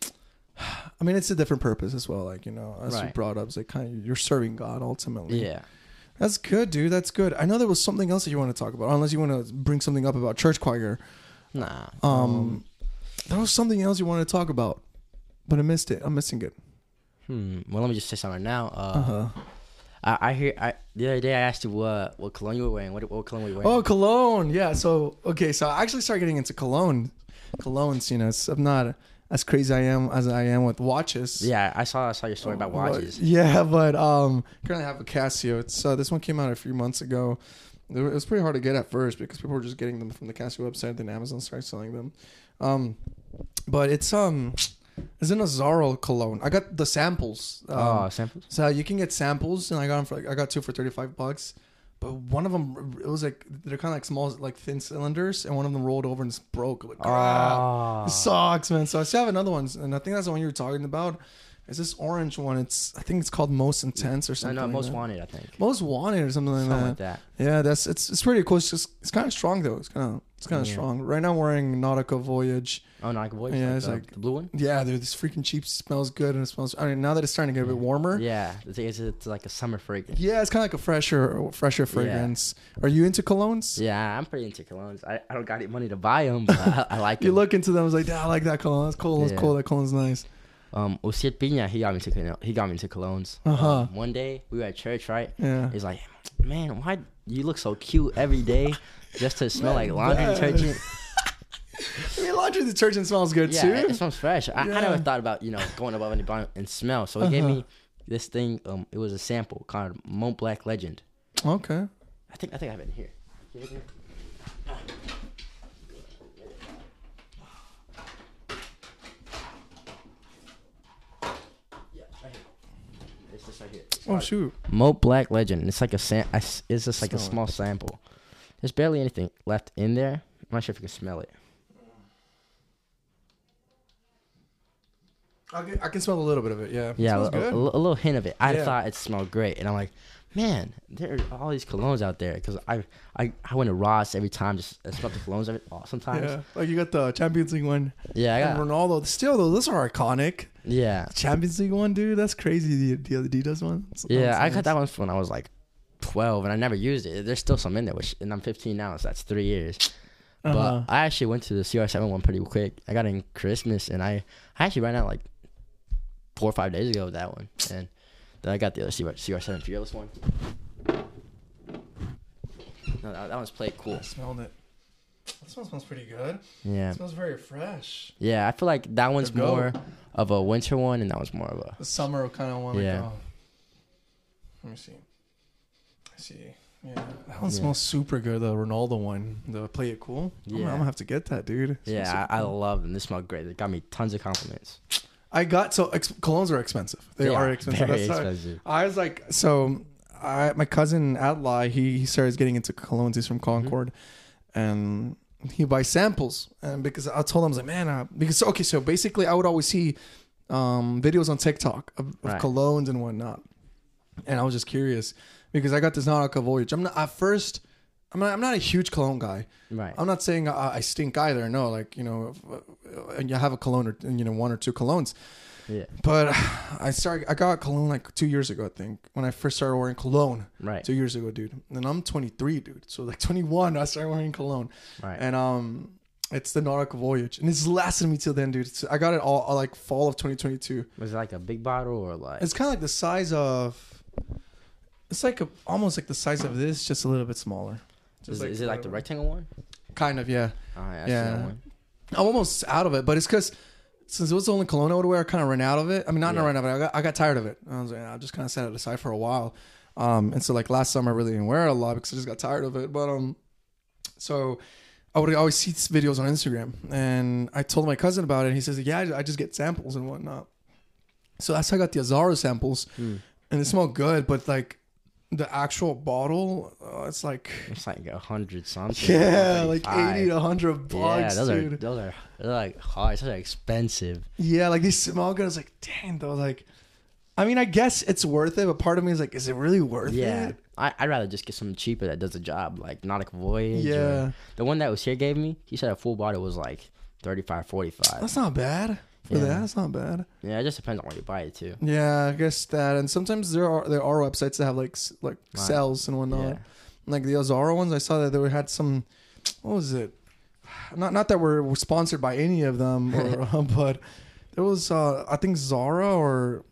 I mean, it's a different purpose as well. Like, you know, as you Right. brought up, it's like kind of, you're serving God ultimately. Yeah. That's good, dude. That's good. I know there was something else that you want to talk about, unless you want to bring something up about church choir. Nah. Um, there was something else you wanted to talk about, but I missed it. I'm missing it. Hmm. Well, let me just say something now. Uh, Uh huh. I, I hear. I the other day I asked you what what cologne you were wearing. What what cologne were you wearing? Oh, cologne. Yeah. So okay. So I actually started getting into cologne. Colognes. You know, it's, I'm not as crazy I am as I am with watches. Yeah, I saw I saw your story about But- watches. yeah, but um, currently I have a Casio. It's uh, this one came out a few months ago. It was pretty hard to get at first because people were just getting them from the Casio website. Then Amazon started selling them. Um, but it's um, it's an Azzaro cologne. I got the samples. Um, oh, samples. So you can get samples, and I got them for like, I got two for thirty five bucks. But one of them, it was like they're kind of like small, like thin cylinders, and one of them rolled over and just broke. Like, ah, Oh. it sucks, man. So I still have another one, and I think that's the one you were talking about. It's this orange one. It's I think it's called Most Intense or I something. know like most that. wanted. I think Most Wanted or something like something that. like that. Yeah, that's it's it's pretty cool. It's just it's kind of strong though. It's kind of it's kind of Yeah. strong. Right now I'm wearing Nautica Voyage. Oh, no, I can voice. Yeah, like it's the, like- the blue one. Yeah, dude, this freaking cheap smells good and it smells. I mean, now that it's starting to get a bit warmer. Yeah, it's, it's, it's like a summer fragrance. Yeah, it's kind of like a fresher, fresher fragrance. Are you into colognes? Yeah, I'm pretty into colognes. I, I don't got any money to buy them, but I, I like You them. look into them, it's like, yeah, I like that cologne. That's cool. That's Yeah. cool. That cologne's nice. Um, Usiet Piña, he got me to colo- he got me into colognes. Uh-huh. Um, one day we were at church, right? Yeah. He's like, man, why you look so cute every day, just to smell like laundry Man. detergent? I mean, laundry detergent smells good Yeah, too. it, it smells fresh. I, I Yeah. never thought about you know going above and beyond and smell. So he gave Uh-huh. me this thing. Um, it was a sample called Mont Blanc Legend. Okay. I think I think I have it in here. Give it here. Yeah, right here. It's just right here. It's Oh called shoot. Mont Blanc Legend. It's like a sam- I s- It's just like a Smell it. small sample. There's barely anything left in there. I'm not sure if you can smell it. I can, I can smell a little bit of it. Yeah. Yeah, a, Smells a- good. a- a little hint of it. I Yeah. thought it smelled great, and I'm like, man, there are all these colognes out there. Because I, I I went to Ross every time, just I smelled the colognes every, oh, sometimes. Yeah, like you got the Champions League one. Yeah, I And got. Ronaldo. Still though, those are iconic. Yeah, Champions League one, dude. That's crazy. The the Adidas one. That's- yeah, that's I got nice. that one when I was like twelve, and I never used it. There's still some in there, which and I'm fifteen now, so that's three years. Uh-huh. But I actually went to the C R seven one pretty quick. I got it in Christmas, and I, I actually ran out like four or five days ago with that one. And then I got the other C R seven Fearless one. No, that, that one's played cool. I smelled it. This one smells pretty good. Yeah. It smells very fresh. Yeah, I feel like that one's Good go. more of a winter one, and that one's more of a. The summer kind of one. Yeah. Like, oh. Let me see. I see. Yeah. That one Yeah. smells super good. The Ronaldo one. The Play It Cool. I'm, gonna- Yeah. I'm gonna have to get that, dude. It smells Yeah, super I, I cool. love them. They smell great. They got me tons of compliments. I got so ex- colognes are expensive. They, are expensive. Very That's how- expensive. I was like, so I my cousin Adlai, he he started getting into colognes. He's from Concord, and he buys samples. And because I told him, I was like, man, uh, because okay, so basically, I would always see um, videos on TikTok of, of Right. colognes and whatnot, and I was just curious because I got this Nautica Voyage. I'm not at first. I'm not, I'm not a huge cologne guy. Right. I'm not saying I, I stink either. No, like you know, if, uh, and you have a cologne or you know one or two colognes. Yeah. But I started. I got cologne like two years ago, I think, when I first started wearing cologne. Right. Two years ago, dude. And I'm twenty-three, dude. So like twenty-one, I started wearing cologne. Right. And um, it's the Nautica Voyage, and it's lasted me till then, dude. It's, I got it all, all like fall of twenty twenty-two. Was it like a big bottle or like? It's kind of like the size of. It's like a, almost like the size of this, just a little bit smaller. Just Is, it- is it like the rectangle one? Kind of, yeah. Oh, yeah. I Yeah. see that one. I'm almost out of it, but it's because since it was the only cologne I would wear, I kind of ran out of it. I mean, not Yeah. ran out of it. I got, I got tired of it. I was like, I just kind of set it aside for a while. Um, and so like last summer, I really didn't wear it a lot because I just got tired of it. But um, so I would always see these videos on Instagram, and I told my cousin about it. And he says, yeah, I just get samples and whatnot. So that's how I got the Azaro samples, Hmm. and they smell good. But like the actual bottle, uh, it's like. It's like a hundred something. Yeah, like one thirty-five. eighty to hundred bucks, Yeah, those dude. are those are they're like hard. Those are expensive. Yeah, like they smell good. I was like, dang, though. Like, I mean, I guess it's worth it, but part of me is like, is it really worth Yeah, it? I I'd rather just get something cheaper that does the job, like Nautic Voyage. Yeah, or- the one that was here gave me. He said a full bottle was like thirty-five, forty-five. that's not bad for Yeah. that. That's not bad. Yeah, it just depends on where you buy it too. Yeah, I guess that. And sometimes there are there are websites that have like s- like Right. sales and whatnot. Yeah. Like the Azara ones, I saw that they had some. What was it? Not not that we're, we're sponsored by any of them, or, but there was uh, I think Zara or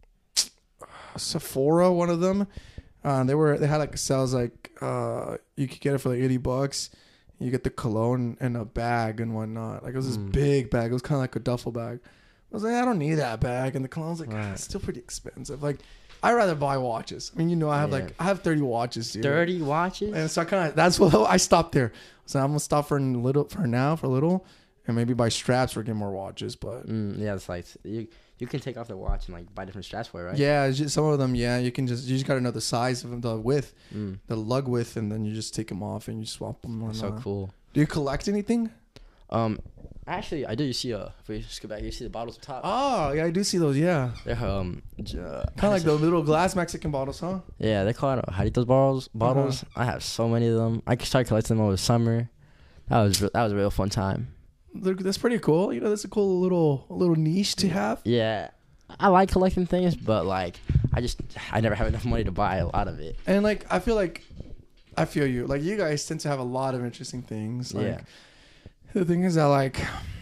Sephora, one of them. Uh, they were they had like sales like uh, you could get it for like eighty bucks. You get the cologne in a bag and whatnot. Like it was this Mm. big bag. It was kind of like a duffel bag. I was like, I don't need that bag, and the cologne's like, ah, Right. it's still pretty expensive. Like, I'd rather buy watches. I mean, you know, I have Yeah. like I have thirty watches, dude. Thirty watches. And so I kind of that's what I stopped there. So I'm gonna stop for a little for now for a little, and maybe buy straps or get more watches. But Mm, yeah, it's like you you can take off the watch and like buy different straps for it, right? yeah, it's just, some of them, yeah, you can just you just gotta know the size of them, the width, Mm, the lug width, and then you just take them off and you swap them. that's so cool. Do you collect anything? Um, actually, I do. You see, uh, if we just go back, you see the bottles up top. Oh, yeah, I do see those. Yeah, They're um, j- uh, kind of like the little glass Mexican bottles, huh? yeah, they call it uh, Jaritos bottles. Bottles. I have so many of them. I started collecting them over summer. That was re- that was a real fun time. Look, that's pretty cool. You know, that's a cool little little niche to have. Yeah, I like collecting things, but like, I just I never have enough money to buy a lot of it. And like, I feel like, I feel you. Like, you guys tend to have a lot of interesting things. Like, Yeah. the thing is that like,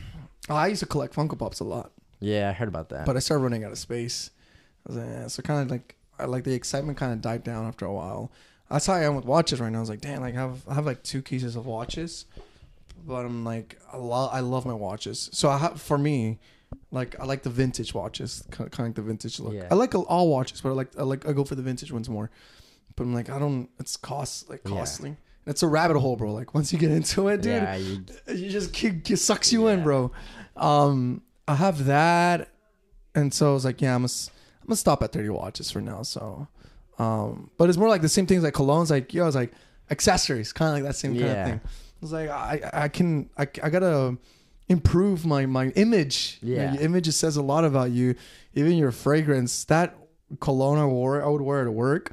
I used to collect Funko Pops a lot, Yeah, I heard about that. but I started running out of space. I was like, eh. So kind of like, I like the excitement kind of died down after a while. That's how I am with watches right now. I was like, damn, like I have I have like two cases of watches, but I'm like, I love I love my watches. So I have for me, like I like the vintage watches, kind of, kind of like the vintage look. Yeah. I like all watches, but I like I like I go for the vintage ones more. But I'm like, I don't. It's cost like Yeah. costly. It's a rabbit hole, bro. Like once you get into it, dude, yeah, you, you just keep it sucks you in, Yeah. bro. Um, I have that, and so I was like, yeah, I'm gonna, s- I'm gonna stop at thirty watches for now. So, um, but it's more like the same things like colognes, like yo, I was like accessories, kind of like that same kind Yeah. of thing. I was like, I, I can, I, I gotta improve my my image. You know, Yeah. your image says a lot about you. Even your fragrance, that cologne I wore, I would wear it at work.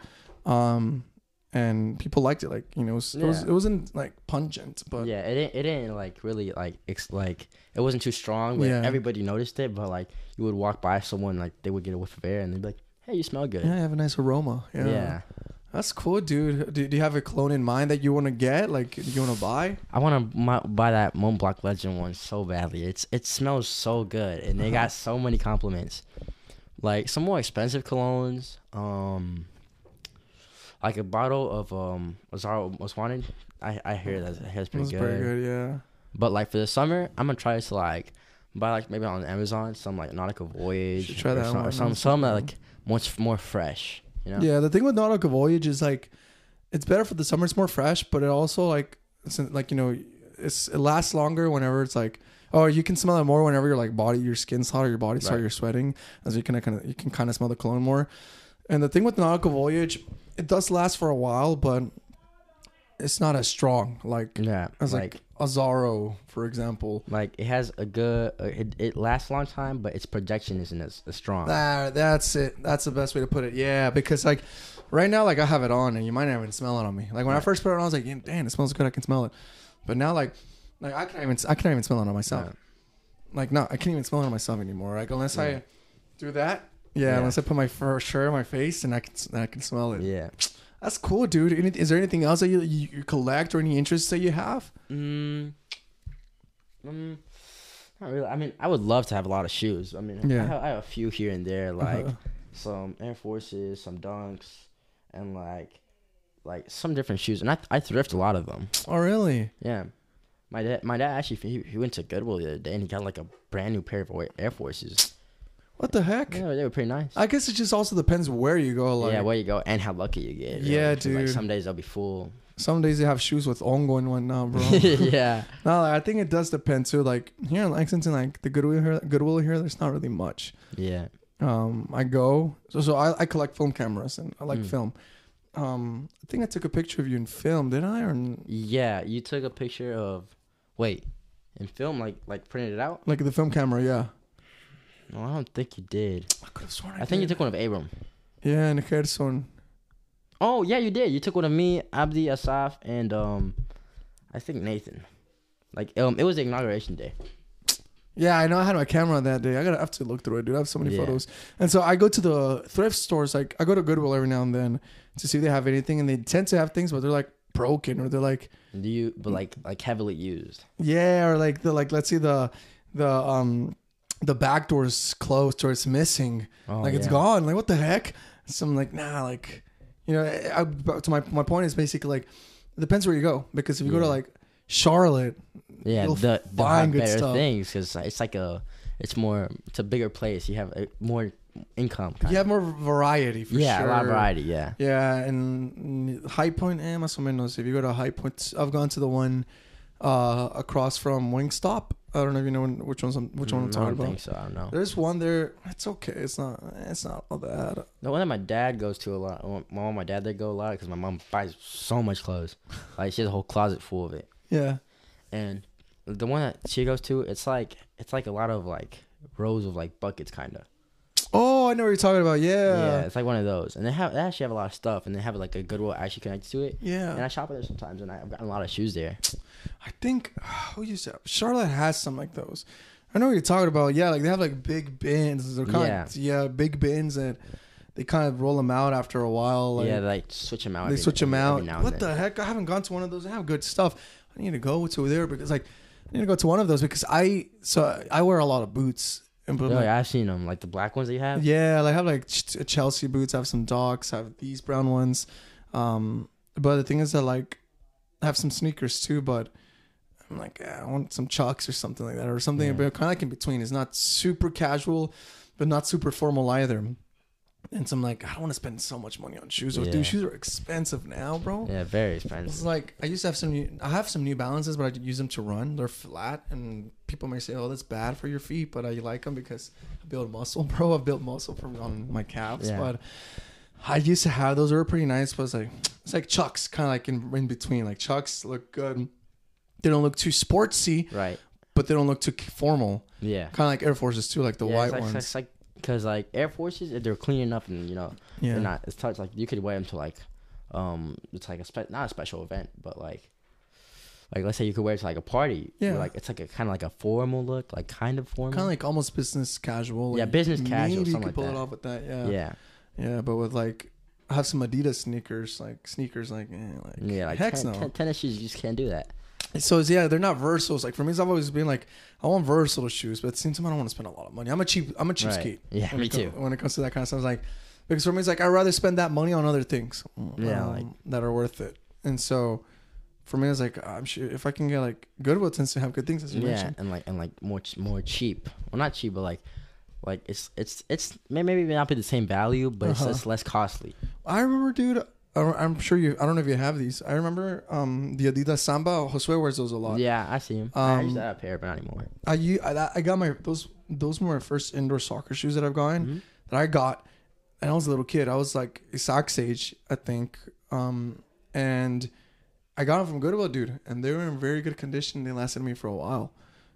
um, and people liked it. Like you know, it, was, it, was, Yeah. it wasn't like pungent, but yeah, it didn't. It didn't like really like ex- like it wasn't too strong. But Yeah. everybody noticed it. But like you would walk by someone, like they would get a whiff of air, and they'd be like, "Hey, you smell good." yeah, I have a nice aroma. Yeah. Yeah. That's cool, dude. Do, do you have a clone in mind that you want to get? Like, you want to buy? I want to buy that Mont Blanc Legend one so badly. It's it smells so good, and they Uh-huh. got so many compliments. Like some more expensive colognes, um, like a bottle of um Azzaro Most Wanted. I I hear that I hear it's pretty That's good. pretty good, yeah. But like for the summer, I'm gonna try to like buy like maybe on Amazon some like Nautical Voyage Should try or that some, or one. some That's some that good. like much more fresh. You know? Yeah, the thing with Nautical Voyage is like, it's better for the summer. It's more fresh, but it also like, it's like you know, it's it lasts longer whenever it's like, oh, you can smell it more whenever your like body, your skin's hot or your body's hot, Right. you're sweating, as you can kind of you can kind of smell the cologne more. And the thing with Nautical Voyage, it does last for a while, but it's not as strong like Yeah. as like. like Azzaro, for example. Like it has a good, uh, it, it lasts a long time, but its projection isn't as, as strong. That, that's it. That's the best way to put it. Yeah, because like right now, like I have it on, and you might not even smell it on me. Like when I Right. first put it on, I was like, "Yeah, "Damn, it smells good. I can smell it." But now, like, like I can't even, I can't even smell it on myself. Yeah. Like, no, I can't even smell it on myself anymore. Like unless Yeah. I do that. Yeah, Yeah. unless I put my fur shirt on my face, and I can, then I can smell it. Yeah. That's cool, dude. Any, is there anything else that you, you you collect or any interests that you have? Mm, mm, not really. I mean, I would love to have a lot of shoes. I mean, Yeah. I, have, I have a few here and there, like Uh-huh. some Air Forces, some Dunks, and like like some different shoes. And I I thrift a lot of them. Oh, really? Yeah. My dad, my dad actually he, he went to Goodwill the other day and he got like a brand new pair of Air Forces. What the heck? Yeah, they were pretty nice. I guess it just also depends where you go. Like, yeah, where you go and how lucky you get. really. Yeah, 'Cause, Like dude. some days they'll be full. some days they have shoes with ongo and whatnot, bro. yeah. No, like, I think it does depend too. Like here in Lexington, like the Goodwill here, Goodwill here, there's not really much. Yeah. Um, I go so so I, I collect film cameras and I like Mm. film. Um, I think I took a picture of you in film, did I? Or n- Yeah, you took a picture of, wait, in film, like like printed it out? like the film camera? Yeah. No, I don't think you did. I could have sworn I think you did. took one of Abram. Yeah, in Kherson. Oh yeah, you did. You took one of me, Abdi, Asaf, and um, I think Nathan. Like um, it was the inauguration day. Yeah, I know. I had my camera that day. I gotta have to look through it, dude. I have so many Yeah. photos. And so I go to the thrift stores. Like I go to Goodwill every now and then to see if they have anything, and they tend to have things, but they're like broken or they're like Do you? But like like heavily used. yeah, or like the like let's see the the um the back door's closed or it's missing. Oh, like it's yeah. gone. Like what the heck? So I'm like, nah, like you know, I, I, to my my point is basically like it depends where you go, because if you go to Yeah. like Charlotte, Yeah, you'll the the find have good better stuff. things because it's like a, it's more, it's a bigger place. You have a, more income. Kind you have more variety for yeah, sure. a lot of variety. Yeah. Yeah, and High Point, eh, más o menos. If you go to High Point, I've gone to the one uh, across from Wingstop. I don't know if you know when, which one's I'm, which one I'm Mm, I talking don't about. think so. I don't know. There's one there. It's okay. It's not. It's not all that. The one that my dad goes to a lot. My mom and my dad, they go a lot because my mom buys so much clothes. Like she has a whole closet full of it. Yeah. And the one that she goes to, it's like it's like a lot of like rows of like buckets, kind of. Oh, I know what you're talking about. Yeah, Yeah. it's like one of those. And they have they actually have a lot of stuff, and they have like a Goodwill actually connected to it. Yeah. And I shop there sometimes, and I've gotten a lot of shoes there. I think who used to Charlotte has some like those. I know what you're talking about. Yeah, like they have like big bins. They're kind Yeah. of yeah, big bins that they kind of roll them out after a while. Like, yeah, they like switch them out. they every- switch them every- out. every now and What then. the heck? I haven't gone to one of those. They have good stuff. I need to go to there because like I need to go to one of those because I so I wear a lot of boots. And but Oh, like, yeah, I've seen them, like the black ones that you have. yeah, like I have like Ch- Chelsea boots. I have some Docs. I have these brown ones. Um, but the thing is that like I have some sneakers too. But I'm like, yeah, I want some Chucks or something like that, or something Yeah. kind of like in between. It's not super casual, but not super formal either. And so I'm like, I don't want to spend so much money on shoes. Or Yeah. dude, shoes are expensive now, bro. Yeah, very It's expensive. like I used to have some new. I have some New Balances, but I use them to run. They're flat, and people may say, "Oh, that's bad for your feet," but I like them because I build muscle, bro. I built muscle from on my calves. Yeah. But I used to have those. They were pretty nice, but it's like it's like Chucks, kind of like in in between. Like Chucks look good. They don't look too sportsy, Right. but they don't look too formal. Yeah. Kind of like Air Forces too, like the yeah, white it's like, ones. It's like because like Air Forces, if they're clean enough and you know yeah, they're not as touch, like you could wear them to like um, it's like a spe- not a special event, but like, like let's say you could wear it to like a party. Yeah. Like it's like a kind of like a formal look, like kind of formal. Kind of like almost business casual. Yeah, like, business casual, Maybe you something could like pull that. it off with that. Yeah. yeah, Yeah, but with like, have some Adidas sneakers, like sneakers, like, eh, like yeah. Like heck ten- no. ten- tennis shoes, you just can't do that. So it's, yeah, they're not versatile. It's like for me, I've always been like, I want versatile shoes, but at the same time, I don't want to spend a lot of money. I'm a cheap, I'm a Right. cheapskate. Yeah, when me it co- too. When it comes to that kind of stuff, it's like, because for me, it's like I'd rather spend that money on other things. Yeah, um, like- that are worth it. And so, for me, it's like I'm sure if I can get like Goodwill tends to have good things as you Yeah, mentioned. and like and like more ch- more cheap. Well, not cheap, but like like it's it's it's may- maybe not be the same value, but Uh-huh. it's, it's less costly. I remember, dude. I- I'm sure you. I don't know if you have these. I remember um the Adidas Samba. Josue wears those a lot. Yeah, I see him. I used Um, to have a pair, but not anymore. I u- I I got my those those were my first indoor soccer shoes that I've gotten Mhm. that I got, and I was a little kid. I was like Isaac's age, I think. Um, and I got them from Goodwill, dude, and they were in very good condition. They lasted me for a while,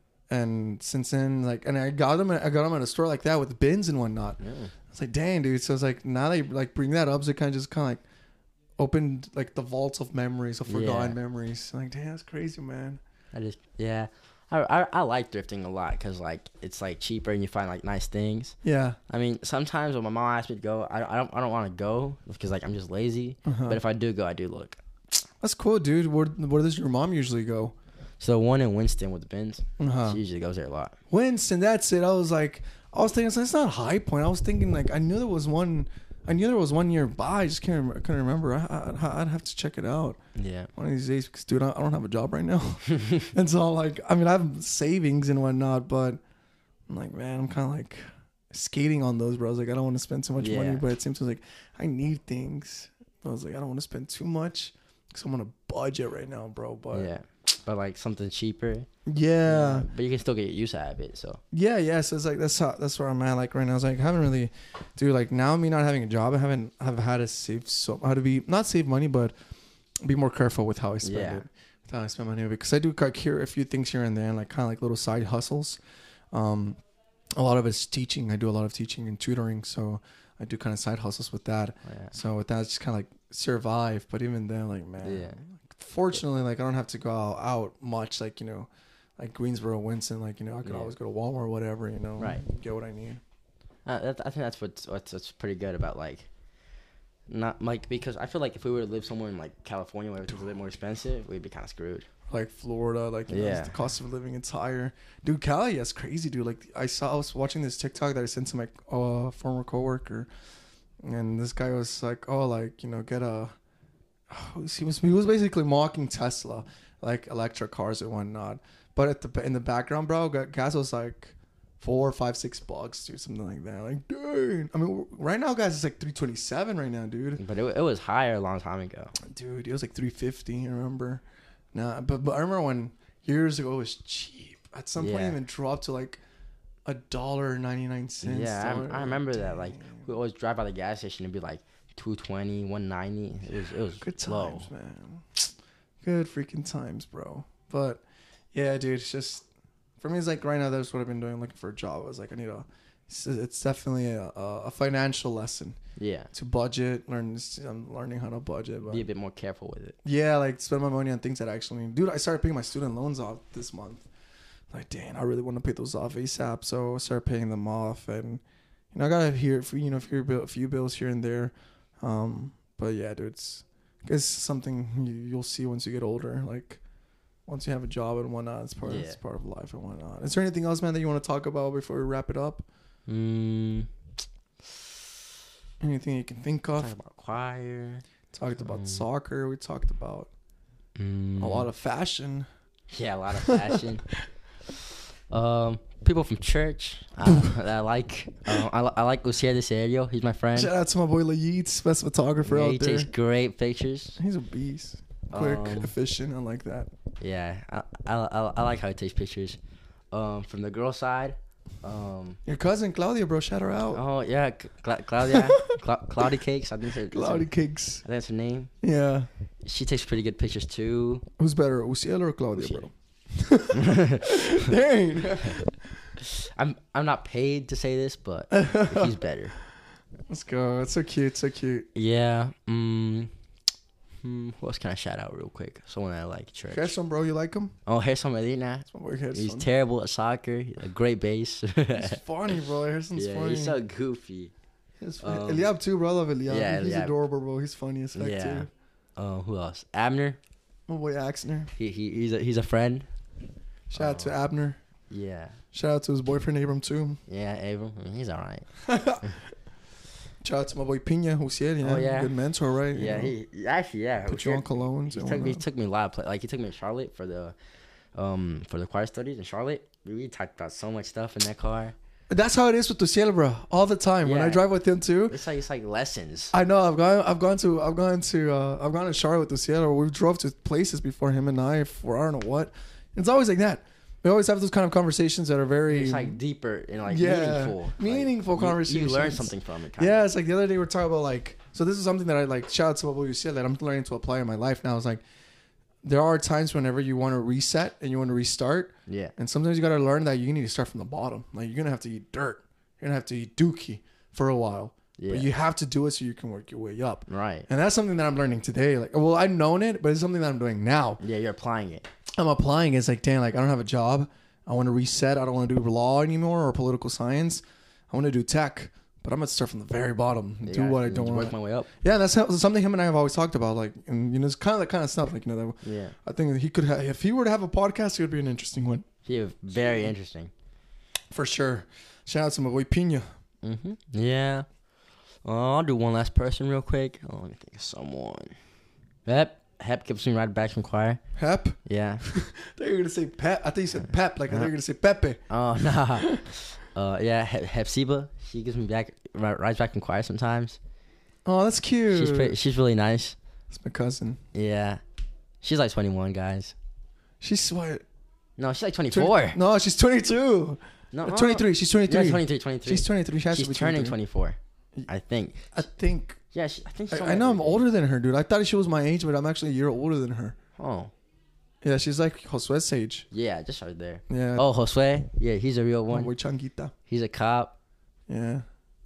and since then, like, and I got them. I got them at a store like that with bins and whatnot. Yeah. I was like, dang, dude. So it's like now they like bring that up, so it kind of just kind of like opened like the vaults of memories, of forgotten Yeah. memories. Like, damn, that's crazy, man. I just yeah. I, I, I like thrifting a lot because like it's like cheaper and you find like nice things. Yeah. I mean, sometimes when my mom asks me to go, I, I don't I don't want to go because like I'm just lazy. Uh-huh. But if I do go, I do look. That's cool, dude. Where where does your mom usually go? So one in Winston with the bins, Uh-huh. she usually goes there a lot. Winston, that's it. I was like, I was thinking, it's not High Point. I was thinking like, I knew there was one. I knew there was one nearby. I just can't. Remember, I couldn't remember. I, I, I'd have to check it out Yeah. one of these days because, dude, I, I don't have a job right now. And so, like, I mean, I have savings and whatnot, but I'm like, man, I'm kind of like skating on those, bro. I was like, I don't want to spend too much Yeah. money, but it seems like I need things. I was like, I don't want to spend too much because I'm on a budget right now, bro. But Yeah. But like something cheaper. yeah. But you can still get used out of it. So Yeah, yeah. So it's like that's how that's where I'm at. Like right now, it's like I haven't really, dude. Like now, me not having a job, I haven't have had to save so how to be not save money, but be more careful with how I spend Yeah. it, with how I spend money because I do like here a few things here and there, and like kind of like little side hustles. Um, a lot of it's teaching. I do a lot of teaching and tutoring, so I do kind of side hustles with that. yeah. So with that, it's just kind of like survive. But even then, like man, Yeah. fortunately, like I don't have to go out much. Like you know, like Greensboro, Winston. Like you know, I could Yeah. always go to Walmart or whatever. You know, Right. get what I need. Uh, that, I think that's what's, what's what's pretty good about like, not like because I feel like if we were to live somewhere in like California where everything's a bit more expensive, we'd be kind of screwed. Like Florida, like you know, Yeah. the cost of living it's higher. Dude, Cali, that's crazy, dude. Like I saw, I was watching this TikTok that I sent to my uh, former coworker, and this guy was like, "Oh, like you know, get a." He was he was basically mocking Tesla, like electric cars and whatnot. But at the in the background, bro, ga- gas was like four, five, six bucks, dude, something like that. Like, dude, I mean, right now, guys, it's like three twenty seven right now, dude. But it, it was higher a long time ago. Dude, it was like three fifty. I remember. Nah, but but I remember when years ago it was cheap. At some point, Yeah. it even dropped to like a dollar ninety nine cents. Yeah, I, I remember that. Like we always drive by the gas station and be like two twenty, one ninety. It was it was good low. times, man. Good freaking times, bro. But yeah, dude, it's just for me. It's like right now. That's what I've been doing, looking for a job. I was like, I need a. It's, it's definitely a, a financial lesson Yeah. to budget. Learn. I'm learning how to budget. But Be a bit more careful with it. yeah, like spend my money on things that I actually need. Dude, I started paying my student loans off this month. Like, dang, I really want to pay those off ASAP. So I started paying them off, and you know, I gotta hear, you know, a few, bill, a few bills here and there. Um, but yeah, dude, it's it's something you, you'll see once you get older. Like, once you have a job and whatnot, it's part, of, Yeah. it's part of life and whatnot. Is there anything else, man, that you want to talk about before we wrap it up? Mm, Anything you can think of? talk about choir. Talked about Mm. soccer. We talked about Mm, a lot of fashion. yeah, a lot of fashion. um, people from church uh, that I like. Uh, I, li- I like Lucia de Serio. He's my friend. Shout out to my boy Yeats, best photographer Yeah, out he there. takes great pictures. He's a beast. Quick, Um, efficient. I like that. Yeah, I, I, I, I like how he takes pictures. Um, from the girl side, um, Your cousin Claudia, bro, shout her out. oh yeah, Cla- Claudia, Cla- Cloudy Cakes. I think her, that's her- Claudia Cakes. I think that's her name. Yeah. She takes pretty good pictures too. Who's better, Uciel or Claudia, Uciel. bro? Dang. I'm I'm not paid to say this, but he's better. Let's go. It's so cute. So cute. Yeah. Mm, Hmm, who else can I shout out real quick? Someone I like church. Gerson, bro, you like him? Oh, Gerson Medina. That's my boy Gerson. He's terrible at soccer. He's a great bass. He's funny, bro. Gerson's yeah, funny. he's so goofy. He's funny. um, Eliab too, bro. I love Eliab. yeah, He's Eliab. adorable, bro. He's funny as heck Yeah. too. Oh, who else? Abner. My boy Axner. He, he he's a he's a friend. Shout out to Oh. Abner. Yeah. Shout out to his boyfriend Abram too. Yeah, Abram. I mean, he's all right. Shout out to my boy Pina Husiel, yeah. Oh, yeah. Good mentor, right? You Yeah, know, he actually yeah. put you on colognes. He and took me he whatnot. took me a lot of pla like he took me to Charlotte for the um for the choir studies in Charlotte. We we talked about so much stuff in that car. That's how it is with Husiel, bro. All the time. When I Yeah. drive with him too. It's like it's like lessons. I know. I've gone. I've gone to. I've gone to. Uh, I've gone to Charlotte with Husiel. We drove to places before him and I for I don't know what. It's always like that. We always have those kind of conversations that are very. It's like deeper and like Yeah, meaningful. Like, meaningful you- You, learn conversations. something from it. Kinda. Yeah, it's like the other day we were talking about like. So this is something that I like. Shout out to what you said that I'm learning to apply in my life now. It's like there are times whenever you want to reset and you want to restart, Yeah. and sometimes you got to learn that you need to start from the bottom. Like you're gonna have to eat dirt. You're gonna have to eat dookie for a while. Yeah. But you have to do it so you can work your way up. Right. And that's something that I'm learning today. Like, well, I've known it, but it's something that I'm doing now. Yeah, you're applying it. I'm applying. It's like, damn, like I don't have a job. I want to reset. I don't want to do law anymore or political science. I want to do tech, but I'm gonna start from the very bottom. and do Yeah, what I and don't work want. my way up. Yeah, that's how, something him and I have always talked about. Like, and you know, it's kind of that kind of stuff. Like, you know, that Yeah. I think that he could have. If he were to have a podcast, it would be an interesting one Yeah, very interesting. for sure. Shout out to my boy Pina. Mm-hmm. Yeah. Uh, I'll do one last person real quick. Oh, let me think of someone. Hep. Hep keeps me right back from choir. Hep. Yeah. I thought you were gonna say Pep. I think you said Pep. Like I thought you were gonna say Pepe. Oh, nah. Uh, yeah, Hep- Hepzibah. She gives me back, ri- rides back from choir sometimes. Oh, that's cute. She's pretty, she's really nice. It's my cousin. Yeah. She's like twenty-one, guys. She's what? No, she's like twenty-four. No, she's twenty-two. No, Uh, no, twenty-three. She's No, twenty-three. yeah, twenty-three, twenty-three. She's twenty-three. She has to She's be turning twenty-three. twenty-four. I think. I think. Yeah, she, I think she's I, only I know like I'm maybe- older than her, dude. I thought she was my age, but I'm actually a year older than her. Oh. Yeah, she's like Josue's age. Yeah, just right there. Yeah. Oh, Josue. Yeah, he's a real my one. boy Changuita. He's a cop. Yeah.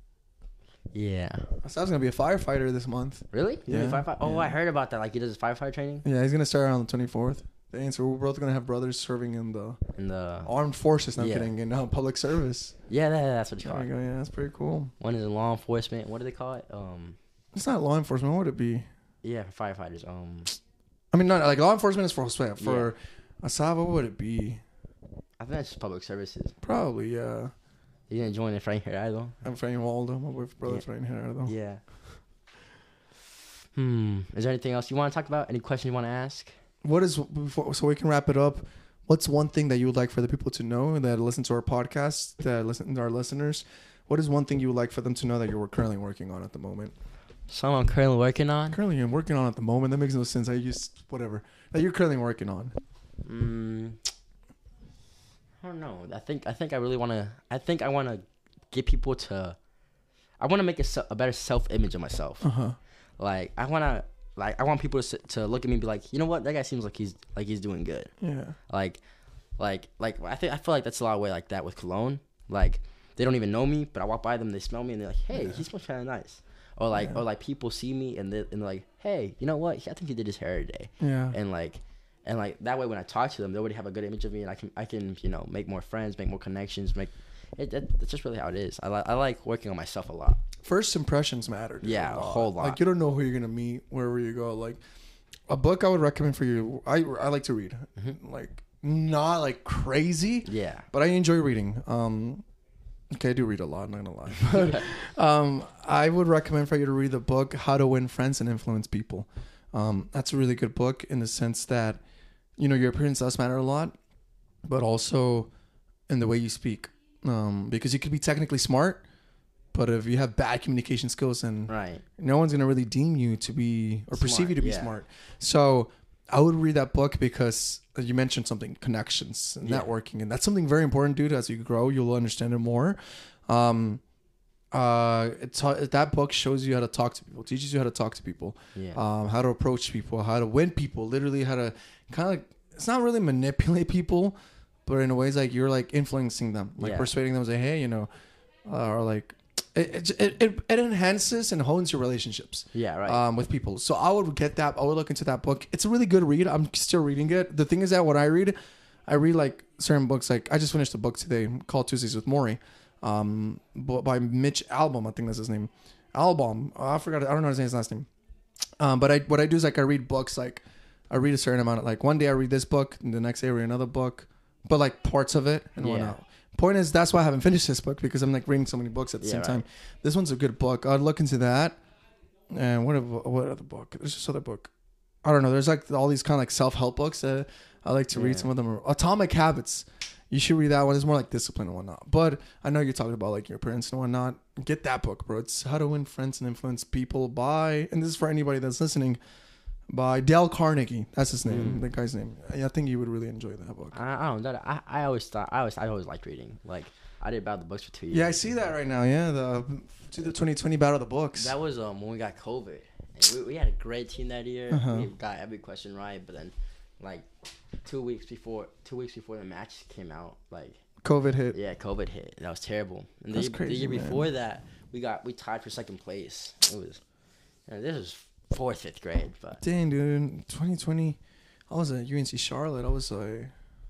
Yeah. I said I was gonna be a firefighter this month. Really? He's Yeah, a firefighter? Oh, yeah. I heard about that. Like he does his firefighter training Yeah, he's gonna start on the twenty-fourth. Dang, so we're both gonna have brothers serving in the in the. armed forces. No, I'm Yeah. kidding. In uh, public service. Yeah, that, that's what you There call we it. go. Yeah, that's pretty cool. One is in law enforcement. What do they call it? Um. It's not law enforcement. What would it be? Yeah, for firefighters. Um. I mean, not like law enforcement is for Josue. For Asava, what would it be? I think that's just public services. Probably, yeah. You didn't join it right here either. I'm Frank Waldo. My boy brother's right here, though. Yeah. Hmm. Is there anything else you want to talk about? Any question you want to ask? What is before, so we can wrap it up? What's one thing that you would like for the people to know that listen to our podcast, that listen to our listeners? What is one thing you would like for them to know that you're currently working on at the moment? Something I'm currently working on. Currently, I'm working on at the moment. That makes no sense. I just whatever that you're currently working on. Mm, I don't know. I think I think I really want to. I think I want to get people to. I want to make a, se- a better self image of myself. Uh huh. Like I want to. Like I want people to s- to look at me and be like, you know what, that guy seems like he's like he's doing good. Yeah. Like, like like I think I feel like that's a lot of way like that with cologne. Like they don't even know me, but I walk by them, they smell me, and they're like, hey, Yeah. he smells kind of nice. Or like Yeah. or like people see me and they and they're like, hey, you know what? I think he did his hair today. Yeah. And like and like that way when I talk to them, they already have a good image of me, and I can I can you know make more friends, make more connections, make it. That, that's just really how it is. I like I like working on myself a lot. First impressions matter. dude, Yeah, a whole lot. Like you don't know who you're gonna meet wherever you go. Like a book I would recommend for you. I I like to read. Mhm. Like not like crazy, Yeah. but I enjoy reading. Um, okay, I do read a lot. I'm not gonna lie. But, um, I would recommend for you to read the book "How to Win Friends and Influence People." Um, that's a really good book in the sense that you know your appearance does matter a lot, but also in the way you speak. Um, because you could be technically smart, but if you have bad communication skills, and Right. no one's gonna really deem you to be or perceive Smart, you to be yeah. smart. So I would read that book because you mentioned something, connections and Yeah. networking, and that's something very important, dude. As you grow, you'll understand it more. Um, uh, it's that book shows you how to talk to people, teaches you how to talk to people, Yeah. um, how to approach people, how to win people, literally how to kind of. It's not really manipulate people, but in a ways like you're like influencing them, like Yeah. persuading them, say, hey, you know, uh, or like it it, it it enhances and hones your relationships. Yeah, right. Um, with people. So I would get that. I would look into that book. It's a really good read. I'm still reading it. The thing is that what I read, I read like certain books. Like I just finished a book today called Tuesdays with Maury, um, bu- by Mitch Albom. I think that's his name. Albom. Oh, I forgot. I don't know his last name. Um, but I what I do is like I read books. Like I read a certain amount. Of, like one day I read this book, and the next day I read another book, but like parts of it and Yeah. whatnot. Point is, that's why I haven't finished this book because I'm like reading so many books at the Yeah, same right. time. This one's a good book. I'd look into that. And what have- what other book? There's this other book. I don't know. There's like all these kind of like self help books that I like to read. Yeah. Some of them are Atomic Habits. You should read that one. It's more like discipline and whatnot. But I know you're talking about like your parents and whatnot. Get that book, bro. It's How to Win Friends and Influence People by, and this is for anybody that's listening, by Dale Carnegie. That's his name, Mm. the guy's name. I think you would really enjoy that book. I, I don't know. I, I always thought I always I always liked reading. Like I did about the books for two years. Yeah, I see that right now. Yeah, the to the twenty twenty Battle of the Books. That was um when we got COVID. And we, we had a great team that year. Uh-huh. We got every question right, but then like two weeks before two weeks before the match came out, like COVID hit. yeah, COVID hit. That was terrible. And the, That's year, crazy, the year man. before that, we got we tied for second place. It was you know, this was fourth, fifth grade, but Dang, dude, in twenty twenty, I was at U N C Charlotte. I was a,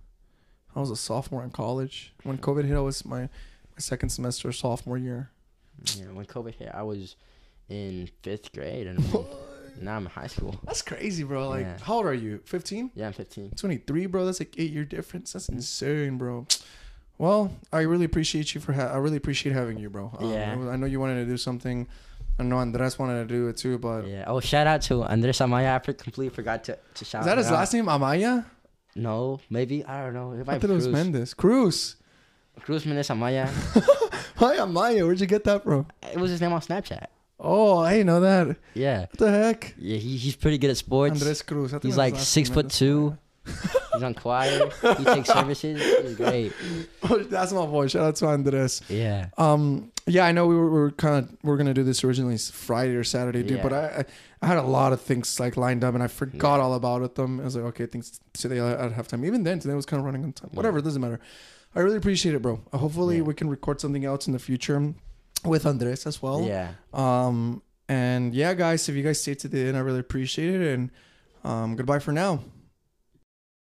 I was a sophomore in college. When COVID hit, I was my, my second semester sophomore year. yeah, when COVID hit, I was in fifth grade, and now I'm in high school. That's crazy, bro. Like, Yeah. how old are you? fifteen? Yeah, I'm fifteen. twenty-three, bro. That's like eight year difference. That's Mm-hmm. insane, bro. Well, I really appreciate you for. Ha- I really appreciate having you, bro. Um, Yeah. I know you wanted to do something. I know Andres wanted to do it too, but Yeah. Oh, shout out to Andres Amaya. I for- completely forgot to, to shout is that his out. last name, Amaya? No, maybe I don't know. If I I thought it was Cruz, Mendes. Cruz. Cruz Mendes Amaya. Hi, Amaya. Where'd you get that from? It was his name on Snapchat. Oh, I didn't know that. Yeah. What the heck? Yeah, he, he's pretty good at sports. Andres Cruz. I think He's that was like his last six name, foot Mendes. two. He's on choir. He takes services. He's great. Oh, that's my boy. Shout out to Andres. Yeah. Um, yeah, I know we were, we were kind of we are gonna do this originally Friday or Saturday, dude. Yeah. But I, I I had a lot of things like lined up, and I forgot all about it. Them. I was like, okay, things today I'd have time. Even then, today was kind of running on time. Yeah. Whatever, it doesn't matter. I really appreciate it, bro. Uh, hopefully, Yeah. we can record something else in the future with Andres as well. Yeah. Um, and yeah, guys, if you guys stay to the end, I really appreciate it. And um, goodbye for now.